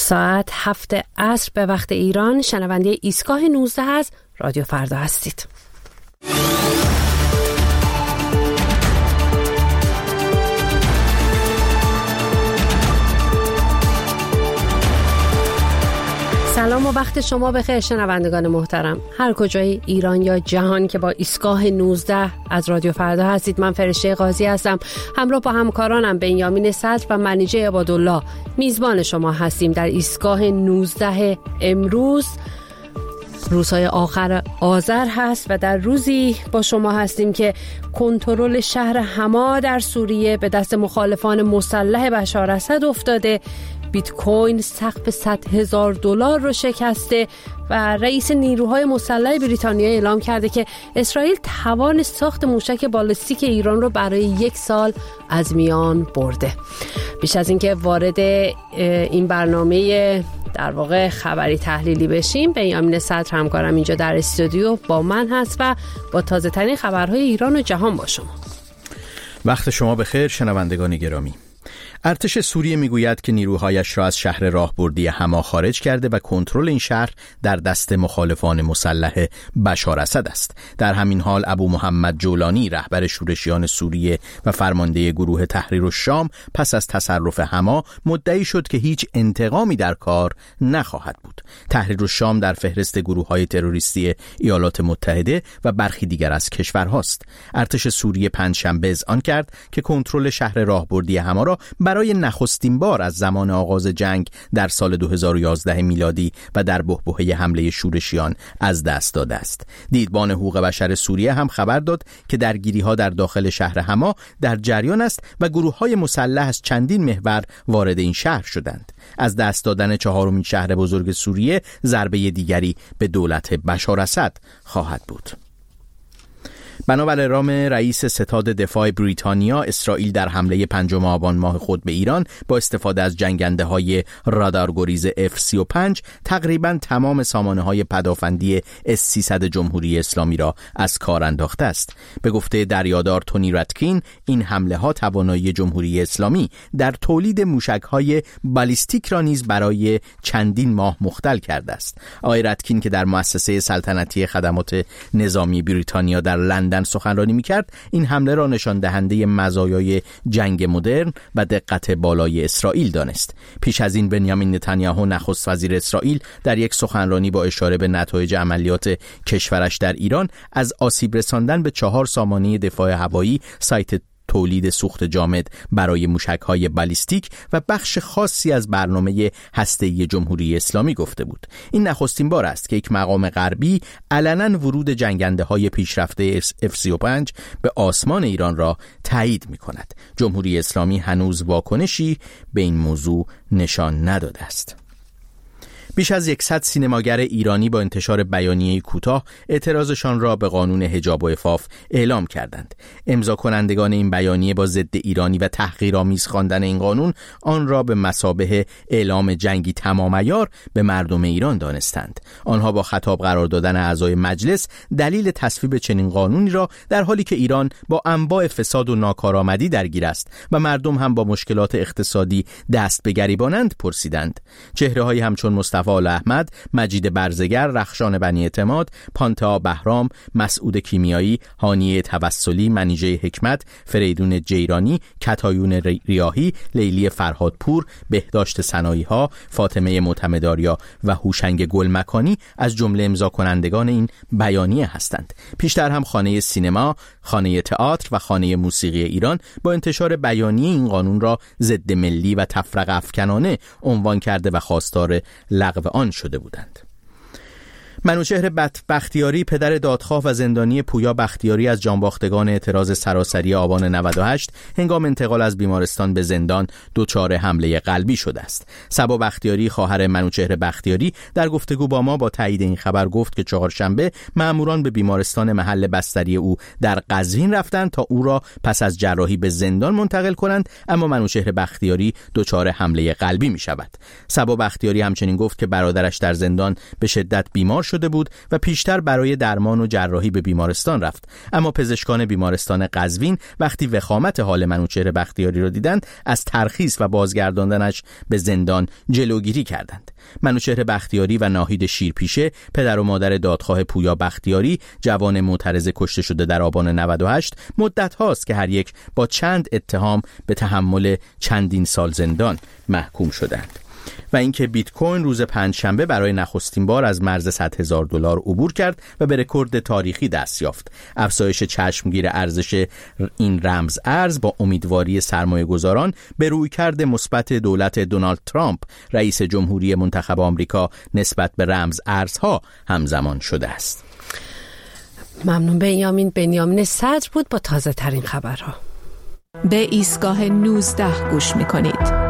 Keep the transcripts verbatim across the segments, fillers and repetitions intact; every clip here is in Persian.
ساعت هفت عصر به وقت ایران شنونده ایستگاه نوزده از رادیو فردا هستید. سلام و وقت شما بخیر شنوندگان محترم، هر کجای ایران یا جهان که با ایستگاه نوزده از رادیو فردا هستید. من فرشته قاضی هستم، همراه با همکارانم بنیامین صدر و منیژه عبادالله میزبان شما هستیم در ایستگاه نوزده. امروز روزهای آخر آذر هست و در روزی با شما هستیم که کنترل شهر حما در سوریه به دست مخالفان مسلح بشار اسد افتاده، بیت کوین سقف صد هزار دلار رو شکسته و رئیس نیروهای مسلح بریتانیا اعلام کرده که اسرائیل توان ساخت موشک بالستیک ایران رو برای یک سال از میان برده. بیش از اینکه وارد این برنامه در واقع خبری تحلیلی بشیم، بنیامین صدر همکارم اینجا در استودیو با من هست و با تازه ترین خبرهای ایران و جهان با شما. وقت شما بخیر شنوندگان گرامی. ارتش سوریه میگوید که نیروهایش را از شهر راهبردی حما خارج کرده و کنترل این شهر در دست مخالفان مسلح بشار اسد است. در همین حال ابو محمد جولانی رهبر شورشیان سوریه و فرمانده گروه تحریر الشام پس از تصرف حما مدعی شد که هیچ انتقامی در کار نخواهد بود. تحریر الشام در فهرست گروه‌های تروریستی ایالات متحده و برخی دیگر از کشورهاست. ارتش سوریه پنجشنبه اذعان کرد که کنترل شهر راهبردی حما را برای نخستین بار از زمان آغاز جنگ در سال دو هزار و یازده میلادی و در بحبوحه حمله شورشیان از دست داده است. دیدبان حقوق بشر سوریه هم خبر داد که درگیری‌ها در داخل شهر حما در جریان است و گروه‌های مسلح از چندین محور وارد این شهر شدند. از دست دادن چهارمین شهر بزرگ سوریه ضربه دیگری به دولت بشار اسد خواهد بود. بنابر اعلام رئیس ستاد دفاع بریتانیا، اسرائیل در حمله پنجم آبان ماه خود به ایران با استفاده از جنگنده های رادارگریز اف سی و پنج تقریباً تمام سامانه های پدافندی اس سیصد جمهوری اسلامی را از کار انداخته است. به گفته دریادار تونی راتکین، این حمله ها توانایی جمهوری اسلامی در تولید موشک های بالیستیک را نیز برای چندین ماه مختل کرده است. آقای راتکین که در مؤسسه سلطنتی خدمات نظامی بریتانیا در لندن سخنرانی می‌کرد، این حمله را نشان دهنده مزایای جنگ مدرن و دقت بالای اسرائیل دانست. پیش از این بنیامین نتانیاهو نخست وزیر اسرائیل در یک سخنرانی با اشاره به نتایج عملیات کشورش در ایران از آسیب رساندن به چهار سامانه دفاع هوایی، سایت تولید سوخت جامد برای موشک‌های بالیستیک و بخش خاصی از برنامه هسته‌ای جمهوری اسلامی گفته بود. این نخستین بار است که یک مقام غربی علنا ورود جنگنده‌های پیشرفته اف سی و پنج به آسمان ایران را تایید می‌کند. جمهوری اسلامی هنوز واکنشی به این موضوع نشان نداده است. بیش از صد سینماگر ایرانی با انتشار بیانیه کوتاه اعتراضشان را به قانون حجاب و عفاف اعلام کردند. امضا کنندگان این بیانیه با ضد ایرانی و تحقیرآمیز خواندن این قانون آن را به مثابه اعلام جنگی تمام عیار به مردم ایران دانستند. آنها با خطاب قرار دادن اعضای مجلس دلیل تصویب چنین قانونی را در حالی که ایران با انواع فساد و ناکارآمدی درگیر است و مردم هم با مشکلات اقتصادی دست به گریبانند پرسیدند. چهره‌هایی همچون مصطفی آل احمد، مجید برزگر، رخشان بنی اعتماد، پانتا بهرام، مسعود کیمیایی، هانیه توسلی، منیژه حکمت، فریدون جیرانی، کتایون ریاحی، لیلی فرهادپور، بهداشت سنایی‌ها، فاطمه معتمدآریا و هوشنگ گلمکانی از جمله امضا کنندگان این بیانیه هستند. پیشتر هم خانه سینما، خانه تئاتر و خانه موسیقی ایران با انتشار بیانیه این قانون را ضد ملی و تفرقه افکنانه عنوان کرده و خواستار لغو آن شده بودند. منوچهر بختیاری، پدر دادخواه و زندانی پویا بختیاری از جانباختگان اعتراض سراسری آبان نود و هشت هنگام انتقال از بیمارستان به زندان دچار حمله قلبی شده است. صبا بختیاری، خواهر منوچهر بختیاری، در گفتگو با ما با تایید این خبر گفت که چهارشنبه مأموران به بیمارستان محل بستری او در قزوین رفتند تا او را پس از جراحی به زندان منتقل کنند، اما منوچهر بختیاری دچار حمله قلبی می شود. صبا بختیاری همچنین گفت که برادرش در زندان به شدت بیمار شد شده بود و پیشتر برای درمان و جراحی به بیمارستان رفت. اما پزشکان بیمارستان قزوین وقتی وخامت حال منوچهر بختیاری را دیدند، از ترخیص و بازگرداندنش به زندان جلوگیری کردند. منوچهر بختیاری و ناهید شیرپیشه، پدر و مادر دادخواه پویا بختیاری، جوان معترض کشته شده در آبان نود و هشت، مدت هاست که هر یک با چند اتهام به تحمل چندین سال زندان محکوم شدند. و اینکه بیت کوین روز پنجشنبه برای نخستین بار از مرز صد هزار دلار عبور کرد و به رکورد تاریخی دست یافت. افزایش چشمگیر ارزش این رمز ارز با امیدواری سرمایه‌گذاران به رویکرد مثبت دولت دونالد ترامپ، رئیس جمهوری منتخب آمریکا، نسبت به رمز ارزها همزمان شده است. ممنون. بنیامین بنیامین صدر بود با تازه ترین خبرها. به ایستگاه نوزده گوش می‌کنید.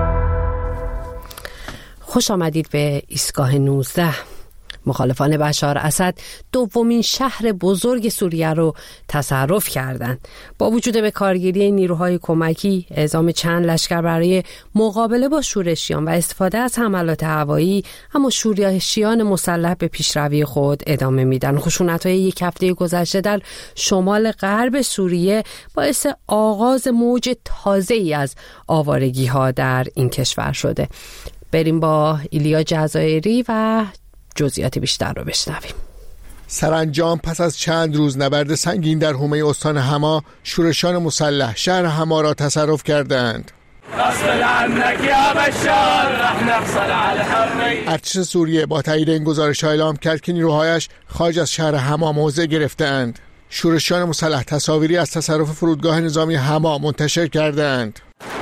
خوش آمدید به ایستگاه نوزده. مخالفان بشار اسد دومین شهر بزرگ سوریه رو تصرف کردند. با وجود به کارگیری نیروهای کمکی، اعزام چند لشکر برای مقابله با شورشیان و استفاده از حملات هوایی، اما شورشیان مسلح به پیشروی خود ادامه میدن. خشونت‌های یک هفته گذشته در شمال غرب سوریه باعث آغاز موج تازه‌ای از آوارگی‌ها در این کشور شده. بریم با ایلیا جزایری و جزئیات بیشتر رو بشنویم. سرانجام پس از چند روز نبرد سنگین در حومه استان حما، شورشیان مسلح شهر حما را تصرف کردند. ارتش سوریه با تایید این گزارش اعلام کرد که نیروهایش خارج از شهر حما موضع گرفتند. شورشیان مسلح تصاویری از تصرف فرودگاه نظامی حما منتشر کردند.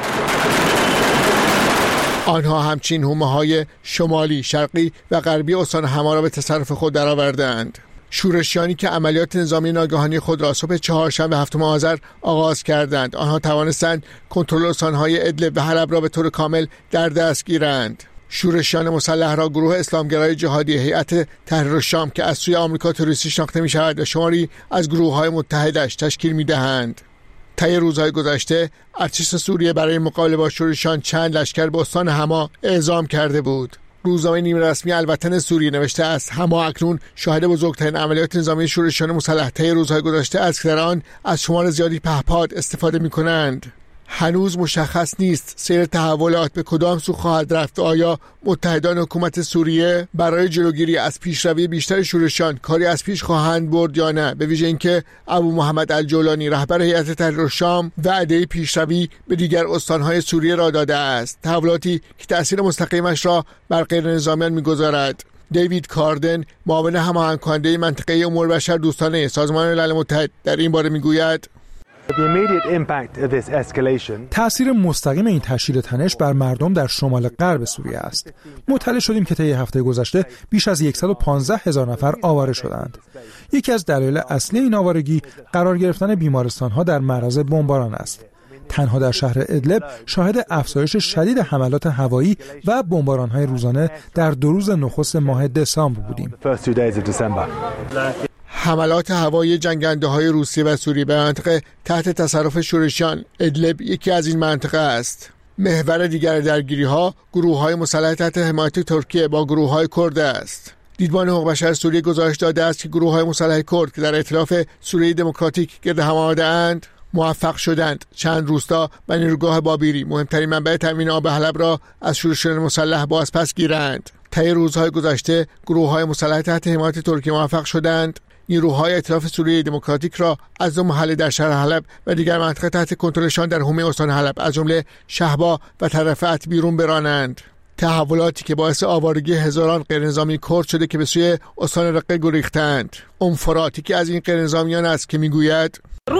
آنها همچنین حومه‌های شمالی، شرقی و غربی استان حما را به تصرف خود درآوردند. شورشیانی که عملیات نظامی ناگهانی خود را صبح چهارشنبه هفتم آذر آغاز کردند، آنها توانستند کنترل استان‌های ادلب و حلب را به طور کامل در دست گیرند. شورشیان مسلح را گروه اسلامگرای جهادی هیئت تحریر الشام که از سوی آمریکا تروریستی شناخته می‌شود و شماری از گروه‌های متحدش تشکیل می‌دهند. طی روزهای گذشته ارتش سوریه برای مقابله با شورشیان چند لشکر به استان حما اعزام کرده بود. روزنامه نیمه رسمی الوطن سوریه نوشته است حما اکنون شاهد بزرگترین عملیات نظامی شورشیان مسلح طی روزهای گذشته است که در آن از شمار زیادی پهپاد استفاده می‌کنند. هنوز مشخص نیست سیر تحولات به کدام سو خواهد رفت و آیا متحدان حکومت سوریه برای جلوگیری از پیشروی بیشتر شورشیان کاری از پیش خواهند برد یا نه، به ویژه اینکه ابو محمد الجولانی رهبر هیئت تحریر الشام وعده پیشروی به دیگر استانهای سوریه را داده است، تحولاتی که تأثیر مستقیمش را بر غیر نظامیان می‌گذارد. دیوید کاردن، معاون هماهنگ کننده منطقه امور بشر دوستانه سازمان ملل متحد در این باره می‌گوید تأثیر مستقیم این تشدید تنش بر مردم در شمال غرب سوریه است. مطلع شدیم که طی هفته گذشته بیش از صد و پانزده هزار نفر آواره شدند. یکی از دلایل اصلی این آوارگی قرار گرفتن بیمارستان‌ها در معرض بمباران است. تنها در شهر ادلب شاهد افزایش شدید حملات هوایی و بمباران‌های روزانه در دو روز نخست ماه دسامبر بودیم. حملات هوایی جنگنده‌های روسیه و سوریه به منطقه تحت تصرف شورشیان ادلب یکی از این منطقه است. محور دیگر درگیری‌ها گروه‌های مسلح تحت حمایت ترکیه با گروه‌های کرد است. دیدبان حقوق بشر سوریه گزارش داده است که گروه‌های مسلح کرد که در ائتلاف سوریه دموکراتیک گرد هم آمده‌اند موفق شدند چند روستا و نیروگاه بابیری، مهمترین منبع تامین آب حلب، را از شورشیان مسلح باز پس گیرند. طی روزهای گذشته گروه‌های مسلح تحت حمایت ترکیه موفق شدند نیروهای ائتلاف سوریه دموکراتیک را از دو محله در شهر حلب و دیگر مناطق تحت کنترلشان در حومه استان حلب از جمله شهبا و طرفت بیرون برانند. تحولاتی که باعث آوارگی هزاران غیرنظامی کرد شده که به سوی استان رقه گریختند. ام فراتی که از این غیرنظامیان است که میگوید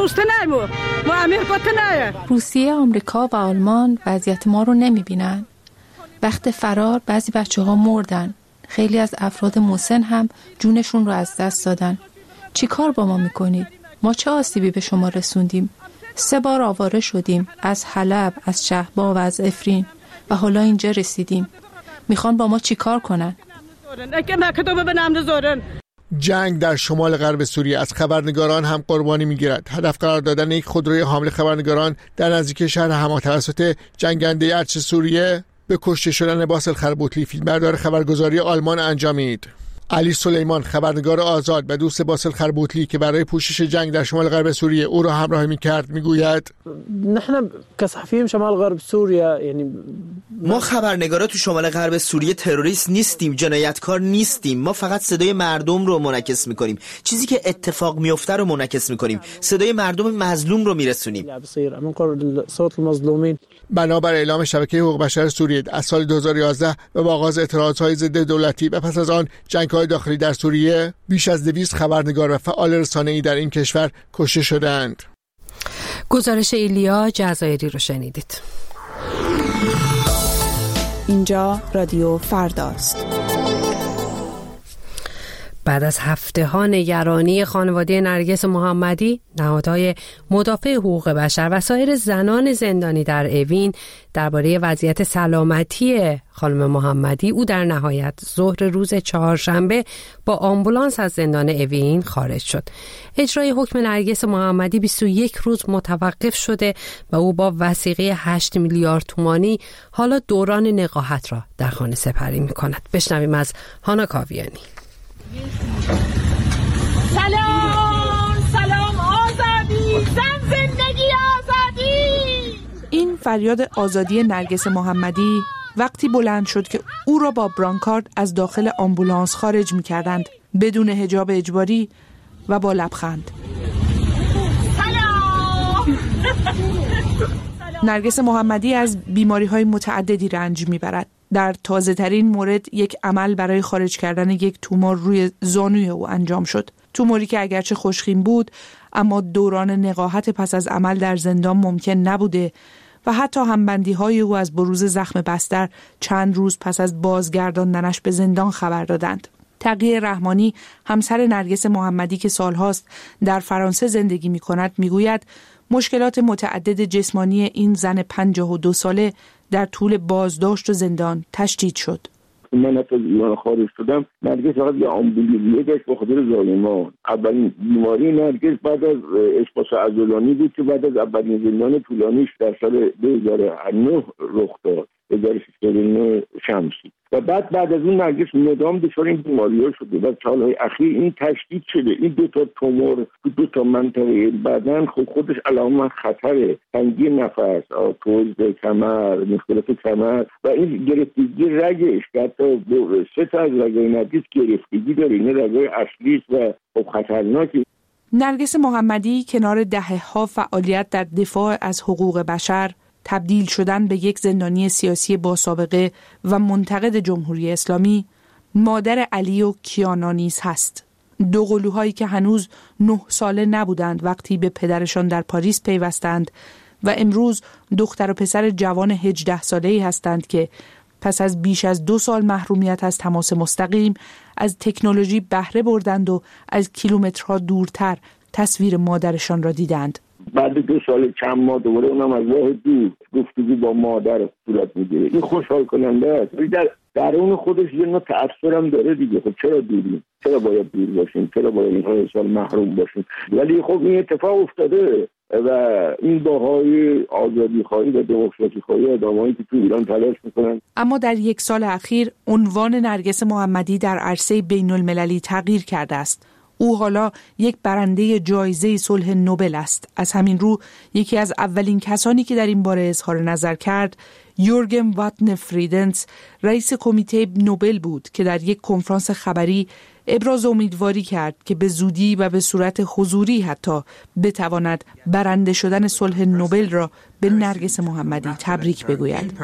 روسیه، آمریکا و آلمان وضعیت ما رو نمیبینن. وقت فرار بعضی بچه ها مردن. خیلی از افراد مسن هم جونشون رو از دست دادن. چی کار با ما میکنید؟ ما چه آسیبی به شما رسوندیم؟ سه بار آواره شدیم، از حلب، از شهبا و از افرین، و حالا اینجا رسیدیم. میخوان با ما چی کار کنن؟ جنگ در شمال غرب سوریه از خبرنگاران هم قربانی میگیرد. هدف قرار دادن یک خودروی حامل خبرنگاران در نزدیکی شهر حما توسط جنگنده ارتش سوریه به کشته شدن باسل خربوتلی، فیلمبردار خبرگزاری آلمان، انجامید. علی سلیمان خبرنگار آزاد و دوست باسل خربوطلی که برای پوشش جنگ در شمال غرب سوریه او را همراهی می‌کرد میگوید نحن كصحفيين شمال غرب سوريا یعنی ما خبرنگارا تو شمال غرب سوریه تروریست نیستیم، جنایتکار نیستیم. ما فقط صدای مردم رو منعکس می‌کنیم، چیزی که اتفاق میفته رو منعکس می‌کنیم، صدای مردم مظلوم رو میرسونیم. صوت المظلومین. بنابر اعلام شبکه حقوق بشر سوریه از سال دو هزار و یازده و با آغاز اعتراضهای ضد دولتی و پس از آن جنگ‌های داخلی در سوریه بیش از دویست خبرنگار و فعال رسانه‌ای در این کشور کشته شدند. گزارش ایلیا جزایری رو شنیدید. اینجا رادیو فرداست. بعد از هفته ها نگرانی خانواده نرگس محمدی، نهادهای مدافع حقوق بشر و سایر زنان زندانی در اوین درباره وضعیت سلامتی خانم محمدی، او در نهایت ظهر روز چهارشنبه با آمبولانس از زندان اوین خارج شد. اجرای حکم نرگس محمدی بیست و یک روز متوقف شده و او با وثیقه هشت میلیارد تومانی حالا دوران نقاهت را در خانه سپری می کند. بشنویم از هانا کاویانی. سلام سلام آزادی، زن زندگی آزادی. این فریاد آزادی نرگس محمدی وقتی بلند شد که او را با برانکارد از داخل آمبولانس خارج می‌کردند، بدون حجاب اجباری و با لبخند. سلام. نرگس محمدی از بیماری‌های متعددی رنج می‌برد. در تازه‌ترین مورد یک عمل برای خارج کردن یک تومور روی زانوی او انجام شد. توموری که اگرچه خوشخیم بود، اما دوران نقاهت پس از عمل در زندان ممکن نبوده و حتی همبندی‌های او از بروز زخم بستر چند روز پس از بازگرداندنش به زندان خبر دادند. تقی رحمانی، همسر نرگس محمدی که سالهاست در فرانسه زندگی می‌کند، می‌گوید مشکلات متعدد جسمانی این زن پنجاه و دو ساله در طول بازداشت و زندان تشدید شد. من از ایران خارج شدم، نرگس فقط یه آمبولیه داشت به خاطر ظالمان. اولین بیماری نرگس بعد از اشخاص عضلانی بود که بعد از اولین زندان طولانیش در سال دو هزار و نه رخ داد، دو هزار و شش شمسی. و بعد بعد از اون نرگس مدام دچار این بیماری‌ها شده و سالهای اخیر این تشدید شده. این دو تا تومور تو دو تا منطقه بدن خود خودش علامت خطره، تنگی نفس، آرتروز کمر، مشکلات کمر و این گرفتگی رگش که حتی سه تا از رگ‌های نرگس گرفتگی داره. این رگ‌های اصلی و خب خطرناکی. نرگس محمدی کنار دهه‌ها فعالیت در دفاع از حقوق بشر، تبدیل شدن به یک زندانی سیاسی با سابقه و منتقد جمهوری اسلامی، مادر علی و کیانا نیز هست. دو قلوهایی که هنوز نه ساله نبودند وقتی به پدرشان در پاریس پیوستند و امروز دختر و پسر جوان هجده ساله‌ای هستند که پس از بیش از دو سال محرومیت از تماس مستقیم از تکنولوژی بهره بردند و از کیلومترها دورتر تصویر مادرشان را دیدند. بعد دو سال چند ماه دوباره اونم از راه دور گفتگو با مادر صورت میگیره. این خوشحال کننده است. ولی در درون خودش یه نوع تأثیر هم داره دیگه. خب چرا دوریم؟ چرا باید دور باشیم؟ چرا باید این سال محروم باشیم؟ ولی خب این اتفاق افتاده و این باهای آزادی خواهی و دموکراسی خواهی آدمایی که تو ایران تلاش میکنن. اما در یک سال اخیر عنوان نرگس محمدی در عرصه بین المللی تغییر کرده است. او حالا یک برنده جایزه صلح نوبل است. از همین رو یکی از اولین کسانی که در این باره اظهار نظر کرد یورگن واتن فریدنس، رئیس کمیته نوبل بود که در یک کنفرانس خبری ابراز امیدواری کرد که به زودی و به صورت حضوری حتی بتواند برنده شدن صلح نوبل را به نرگس محمدی تبریک بگوید.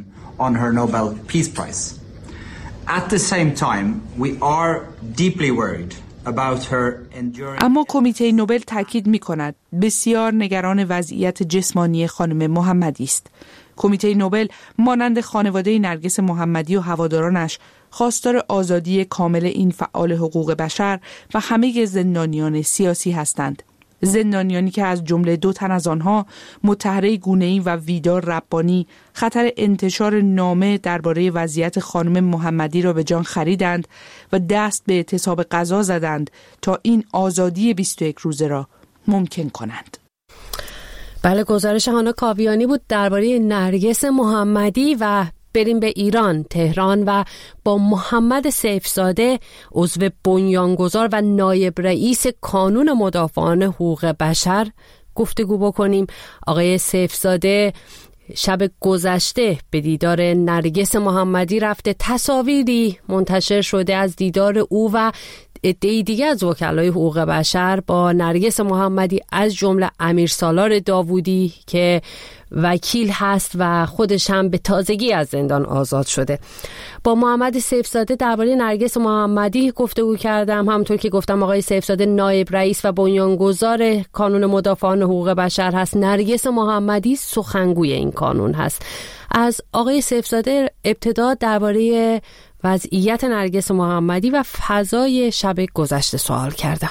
At the same time, we are deeply worried. اما کمیته نوبل تاکید می کند بسیار نگران وضعیت جسمانی خانم محمدی است. کمیته نوبل مانند خانواده نرگس محمدی و هوادارانش خواستار آزادی کامل این فعال حقوق بشر و همه زندانیان سیاسی هستند. زندانیانی که از جمله دو تن از آنها مطهره گونه‌ای و ویدار ربانی خطر انتشار نامه درباره وضعیت خانم محمدی را به جان خریدند و دست به اعتصاب غذا زدند تا این آزادی بیست و یک روزه را ممکن کنند. بله، گزارش هانا کاویانی بود درباره نرگس محمدی و بریم به ایران، تهران و با محمد سیفزاده عضو بنیانگذار و نایب رئیس کانون مدافعان حقوق بشر گفتگو بکنیم. آقای سیفزاده شب گذشته به دیدار نرگس محمدی رفته. تصاویری منتشر شده از دیدار او و عده‌ای دیگه از وکلای حقوق بشر با نرگس محمدی، از جمله امیر سالار داوودی که وکیل هست و خودش هم به تازگی از زندان آزاد شده. با محمد سیفزاده درباره نرگس محمدی گفتگو کردم. همونطور که گفتم آقای سیفزاده نایب رئیس و بنیانگذار کانون مدافعان حقوق بشر هست. نرگس محمدی سخنگوی این کانون هست. از آقای سیفزاده ابتدا درباره وضعیت نرگس محمدی و فضای شب گذشته سوال کردم.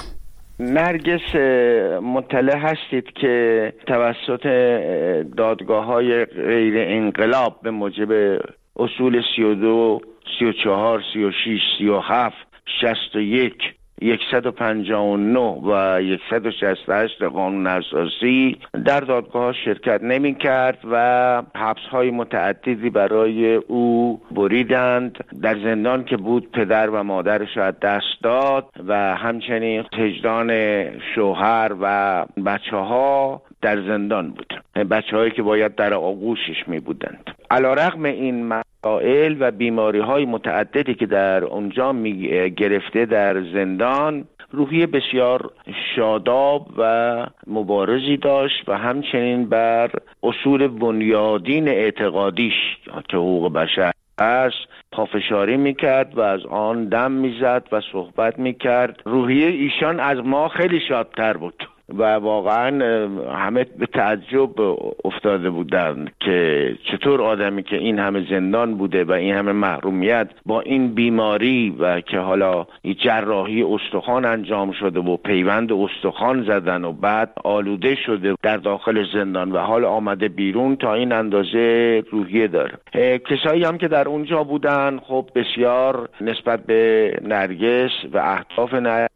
نرگس مطلع هستید که توسط دادگاه‌های غیر انقلاب به موجب اصول سی و دو، سی و چهار، سی و شش، سی و هفت، شصت و یک، صد و پنجاه و نه و صد و شصت و هشت قانون اساسی در دادگاه شرکت نمی کرد و حبس های متعددی برای او بریدند. در زندان که بود پدر و مادرش از دست داد و همچنین وجدان شوهر و بچه ها در زندان بود، بچه هایی که باید در آغوشش می بودند. علیرغم این مسائل و بیماری های متعددی که در اونجا می گرفته در زندان، روحیه بسیار شاداب و مبارزی داشت و همچنین بر اصول بنیادین اعتقادیش که حقوق بشر است پافشاری میکرد و از آن دم میزد و صحبت میکرد. روحیه ایشان از ما خیلی شادتر بود و واقعا همه به تعجب افتاده بودند که چطور آدمی که این همه زندان بوده و این همه محرومیت با این بیماری و که حالا جراحی استخوان انجام شده و پیوند استخوان زدن و بعد آلوده شده در داخل زندان و حال آمده بیرون، تا این اندازه روحیه داره. کسایی هم که در اونجا بودن خب بسیار نسبت به نرگس و اهداف نرگس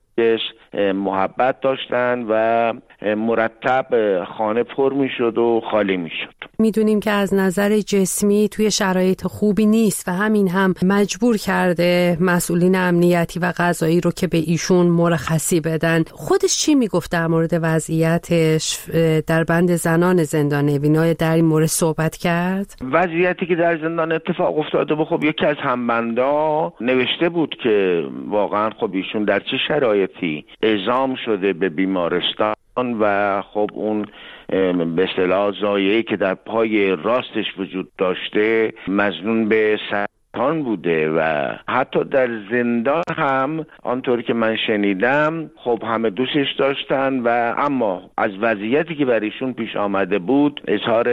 محبت داشتن و مرتب خانه پر می شد و خالی می شد. میدونیم که از نظر جسمی توی شرایط خوبی نیست و همین هم مجبور کرده مسئولین امنیتی و قضایی رو که به ایشون مرخصی بدن. خودش چی میگفت در مورد وضعیتش؟ در بند زنان زندان وینای در این مورد صحبت کرد؟ وضعیتی که در زندان اتفاق افتاده بود، خب یکی از همبندا نوشته بود که واقعا خب ایشون در چه شرایطی اعزام شده به بیمارستان و خب اون به اصطلاح زایعه‌ای که در پای راستش وجود داشته مظنون به سرطان بوده و حتی در زندان هم آنطور که من شنیدم خب همه دوستش داشتن و اما از وضعیتی که برایشون پیش آمده بود اظهار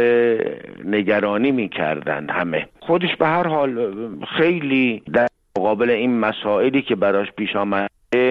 نگرانی می‌کردند همه. خودش به هر حال خیلی در مقابل این مسائلی که براش پیش آمد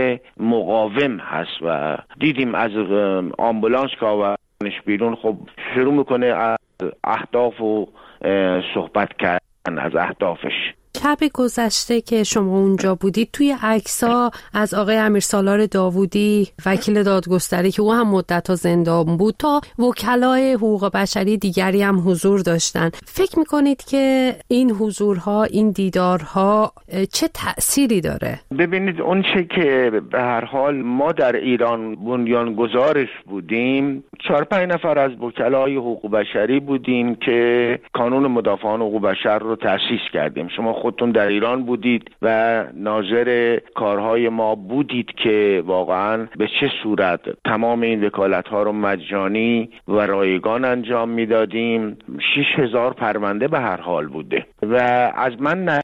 مقاوم هست و دیدیم از آمبولانس که آوردنش بیرون خب شروع میکنه از اهداف و صحبت کردن از اهدافش. شب گذشته که شما اونجا بودید توی عکس‌ها از آقای امیر سالار داوودی وکیل دادگستری که او هم مدت‌ها زندان بود تا وکلای حقوق بشری دیگری هم حضور داشتن، فکر می‌کنید که این حضورها، این دیدارها چه تأثیری داره؟ ببینید اون چه که به هر حال ما در ایران بنیانگذارش بودیم، چهار پنج نفر از وکلای حقوق بشری بودیم که کانون مدافعان حقوق بشر رو تأسیس کردیم. شما خودتون در ایران بودید و ناظر کارهای ما بودید که واقعا به چه صورت تمام این وکالت‌ها رو مجانی و رایگان انجام میدادیم. شش هزار پرونده به هر حال بوده و از من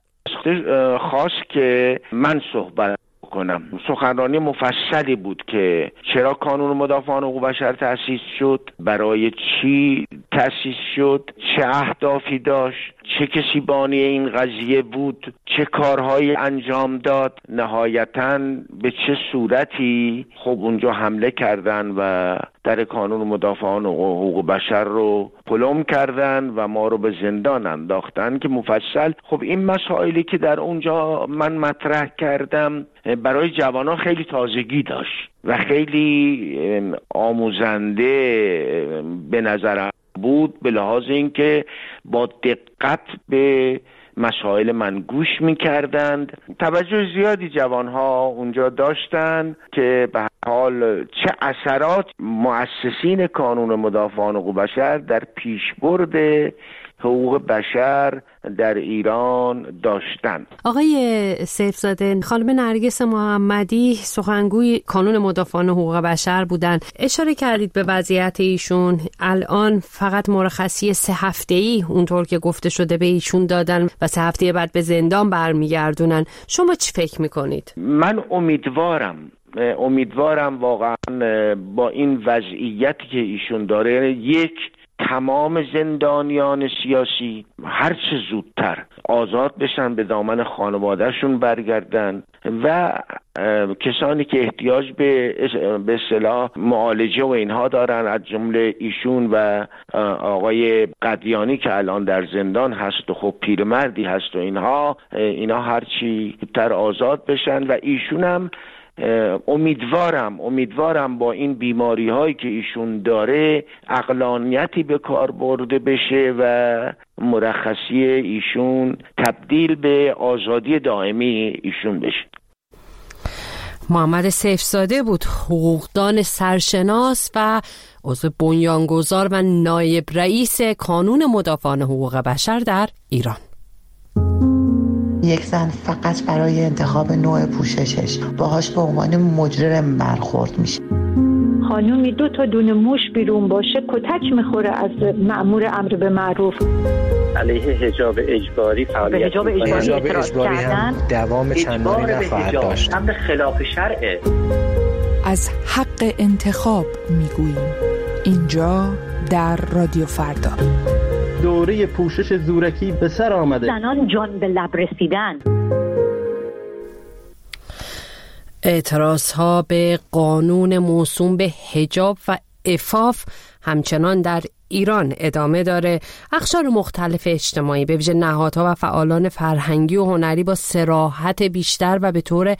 خواست که من صحبت کنم. سخنرانی مفصلی بود که چرا کانون مدافعان حقوق بشر تأسیس شد، برای چی تأسیس شد، چه اهدافی داشت، چه کسی بانی این قضیه بود، چه کارهایی انجام داد، نهایتاً به چه صورتی خب اونجا حمله کردن و در کانون مدافعان حقوق بشر رو پلم کردن و ما رو به زندان انداختن که مفصل خب این مسائلی که در اونجا من مطرح کردم برای جوانان خیلی تازگی داشت و خیلی آموزنده به نظر بود، به لحاظ اینکه با دقت به مسائل من گوش میکردند. توجه زیادی جوانها اونجا داشتند که به حال چه اثرات مؤسسین کانون مدافعان حقوق بشر در پیشبرد حقوق بشر در ایران داشتند. آقای سیفزاده، خانم نرگس محمدی سخنگوی کانون مدافعان حقوق بشر بودند. اشاره کردید به وضعیت ایشون. الان فقط مرخصی سه هفته‌ای اونطور که گفته شده به ایشون دادن و سه هفته بعد به زندان برمیگردونن. شما چی فکر میکنید؟ من امیدوارم امیدوارم واقعا با این وضعیتی که ایشون داره، یک، تمام زندانیان سیاسی هر چه زودتر آزاد بشن، به دامن خانوادهشون برگردن و کسانی که احتیاج به به اصطلاح معالجه و اینها دارن، از جمله ایشون و آقای قدیانی که الان در زندان هست و خب پیرمردی هست و اینها اینا هر چی زودتر آزاد بشن و ایشون هم امیدوارم امیدوارم با این بیماری هایی که ایشون داره عقلانیتی به کار برده بشه و مرخصی ایشون تبدیل به آزادی دائمی ایشون بشه. محمد سیفزاده بود، حقوقدان سرشناس و عضو بنیانگذار و نایب رئیس کانون مدافعان حقوق بشر در ایران. یک زن فقط برای انتخاب نوع پوششش باهاش به عنوان مجرم برخورد میشه. خانومی دو تا دونه موش بیرون باشه کتک میخوره از مأمور امر به معروف. علیه حجاب اجباری فعالیت حجاب اجباری, حجاب اجباری هم دوام چندانی نخواهد داشت. امر خلاف شرعه. از حق انتخاب میگوییم اینجا در رادیو فردا. دوره پوشش زورکی به سر آمده. زنان جان به لب رسیدن. اعتراض ها به قانون موسوم به حجاب و عفاف همچنان در ایران ادامه داره. اقشار مختلف اجتماعی به ویژه نهادها و فعالان فرهنگی و هنری با صراحت بیشتر و به طور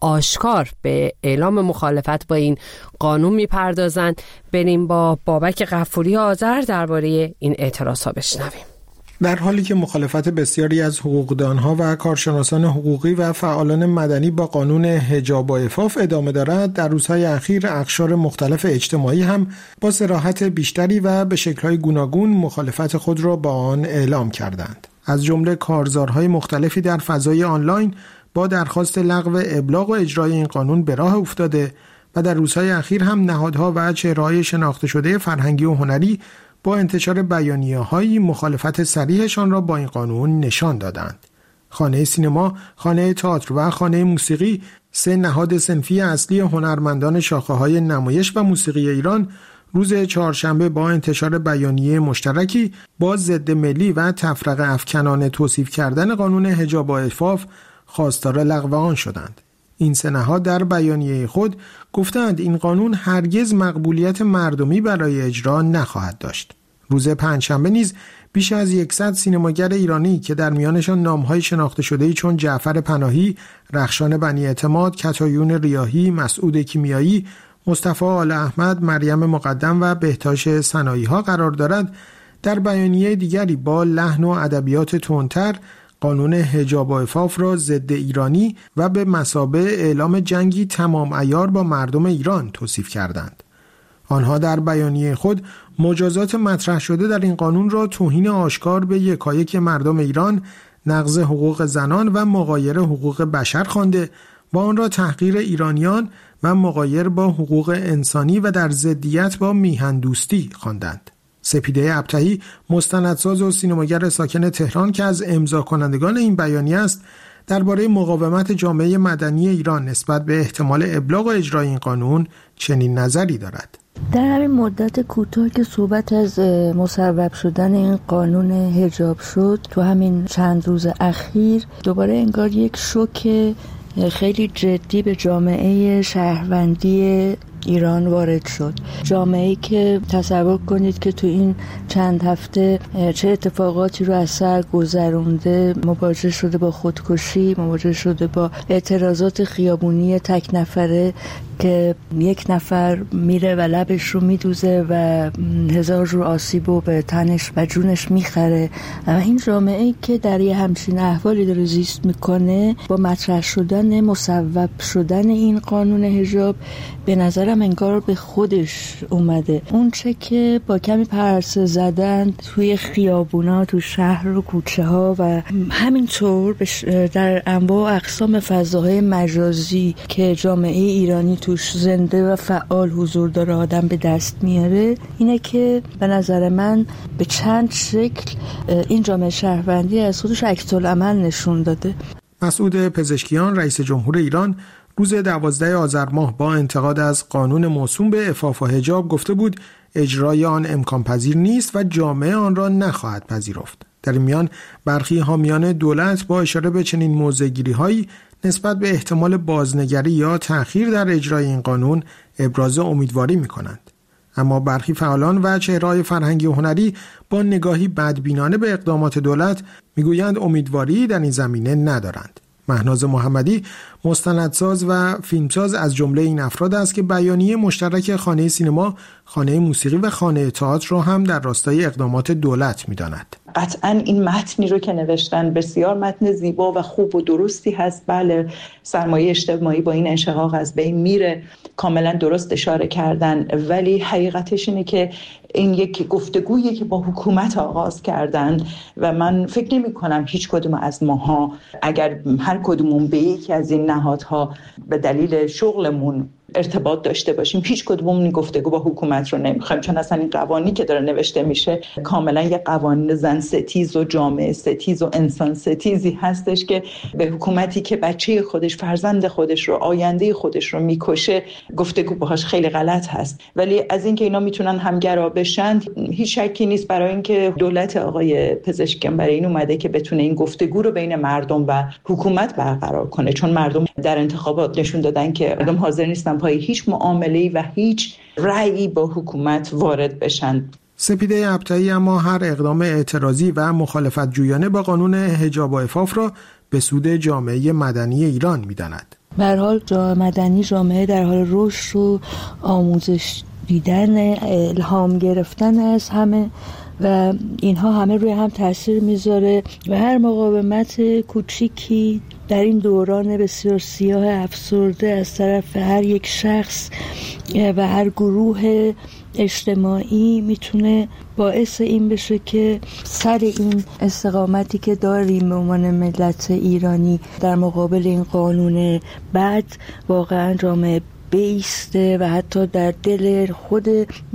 آشکار به اعلام مخالفت با این قانون میپردازند. بریم با بابک غفوری آذر درباره این اعتراضها بشنویم. در حالی که مخالفت بسیاری از حقوقدانها و کارشناسان حقوقی و فعالان مدنی با قانون حجاب و عفاف ادامه دارد، در روزهای اخیر اقشار مختلف اجتماعی هم با صراحت بیشتری و به شکل‌های گوناگون مخالفت خود را با آن اعلام کردند. از جمله کارزارهای مختلفی در فضای آنلاین با درخواست لغو ابلاغ و اجرای این قانون به راه افتاده و در روزهای اخیر هم نهادها و چهره‌های شناخته شده فرهنگی و هنری با انتشار بیانیه‌های مخالفت صریحشان را با این قانون نشان دادند. خانه سینما، خانه تئاتر و خانه موسیقی، سه نهاد صنفی اصلی هنرمندان شاخه‌های نمایش و موسیقی ایران، روز چهارشنبه با انتشار بیانیه مشترکی با ضد ملی و تفرقه افکنانه توصیف کردن قانون حجاب و عفاف خواستار لغو آن شدند. این سه نهاد در بیانیه خود گفتند این قانون هرگز مقبولیت مردمی برای اجرا نخواهد داشت. روز پنجشنبه نیز بیش از صد سینماگر ایرانی که در میانشان نام‌های شناخته شده‌ای چون جعفر پناهی، رخشان بنی اعتماد، کتایون ریاحی، مسعود کیمیایی، مصطفی آل احمد، مریم مقدم و بهتاش سنایی‌ها قرار دارد، در بیانیه دیگری با لحن و ادبیات تندتر قانون حجاب و عفاف را ضد ایرانی و به مثابه اعلام جنگی تمام عیار با مردم ایران توصیف کردند. آنها در بیانیه خود مجازات مطرح شده در این قانون را توهین آشکار به یکایک مردم ایران، نقض حقوق زنان و مغایر حقوق بشر خوانده و آن را تحقیر ایرانیان و مغایر با حقوق انسانی و در ضدیت با میهن دوستی خواندند. سپیده ابطحی، مستندساز و سینماگر ساکن تهران که از امضا کنندگان این بیانیه است، درباره مقاومت جامعه مدنی ایران نسبت به احتمال ابلاغ و اجرای این قانون چنین نظری دارد. در همین مدت کوتاه که صحبت از مصوب شدن این قانون حجاب شد، تو همین چند روز اخیر دوباره انگار یک شوک خیلی جدی به جامعه شهروندی ایران وارد شد. جامعه‌ای که تصور کنید که تو این چند هفته چه اتفاقاتی رو از سر گذرونده، مواجه شده با خودکشی، مواجه شده با اعتراضات خیابونی تک نفره که یک نفر میره و لبش رو میدوزه و هزار جور آسیب رو به تنش و جونش میخره. این جامعه که در یه همچین احوالی داره زیست میکنه، با مطرح شدن مصوب شدن این قانون حجاب به نظرم انگار به خودش اومده. اون چه که با کمی پرسه زدن توی خیابونا، تو شهر و کوچه ها و همینطور در انواع و اقسام فضاهای مجازی که جامعه ایرانی توش زنده و فعال حضور داره آدم به دست میاره، اینه که به نظر من به چند شکل این جامعه شهروندی از خودش عکس‌العمل نشون داده. مسعود پزشکیان رئیس جمهور ایران روز دوازده آذر ماه با انتقاد از قانون موسوم به عفاف و حجاب گفته بود اجرای آن امکان پذیر نیست و جامعه آن را نخواهد پذیرفت. در این میان برخی حامیان دولت با اشاره به چنین موضع‌گیری‌هایی نسبت به احتمال بازنگری یا تأخیر در اجرای این قانون ابراز امیدواری می‌کنند. اما برخی فعالان و چهره‌های فرهنگی و هنری با نگاهی بدبینانه به اقدامات دولت میگویند امیدواری در این زمینه ندارند. مهناز محمدی مستندساز و فیلمساز از جمله این افراد است که بیانیه مشترک خانه سینما، خانه موسیقی و خانه تئاتر را هم در راستای اقدامات دولت می‌داند. قطعاً این متنی رو که نوشتن بسیار متن زیبا و خوب و درستی هست. بله، سرمایه اجتماعی با این انشقاق از بین میره، کاملا درست اشاره کردن، ولی حقیقتش اینه که این یک گفتگویی که با حکومت آغاز کردن و من فکر نمی کنم هیچ کدوم از ماها اگر هر کدومون به یکی از این نهادها به دلیل شغلمون ارتباط داشته باشیم، هیچ کدوممون این گفتگو با حکومت رو نمیخوایم، چون اصلا این قوانینی که داره نوشته میشه کاملا یه قوانین زن ستیز و جامعه ستیز و انسان ستیزی هستش که به حکومتی که بچه خودش، فرزند خودش رو، آینده خودش رو میکشه گفتگو باهاش خیلی غلط هست. ولی از اینکه اینا میتونن همگرا بشن هیچ شکی نیست، برای اینکه دولت آقای پزشکیان برای این اومده که بتونه این گفتگو رو بین مردم و حکومت برقرار کنه، چون مردم در انتخابات نشون دادن که مردم حاضر نیستن پای هیچ معامله‌ای و هیچ رأیی با حکومت وارد بشن. سپیده ابطحی اما هر اقدام اعتراضی و مخالفت جویانه با قانون حجاب و عفاف را به سود جامعه مدنی ایران می‌داند. به هر حال جامعه مدنی جامعه در حال رشد و آموزش دیدن، الهام گرفتن از همه و اینها همه روی هم تاثیر میذاره و هر مقاومت کوچیکی در این دوران بسیار سیاه افسرده از طرف هر یک شخص و هر گروه اجتماعی میتونه باعث این بشه که سر این استقامتی که داریم به عنوان ملت ایرانی در مقابل این قانون بد واقعا جامعه بیسته و حتی در دل خود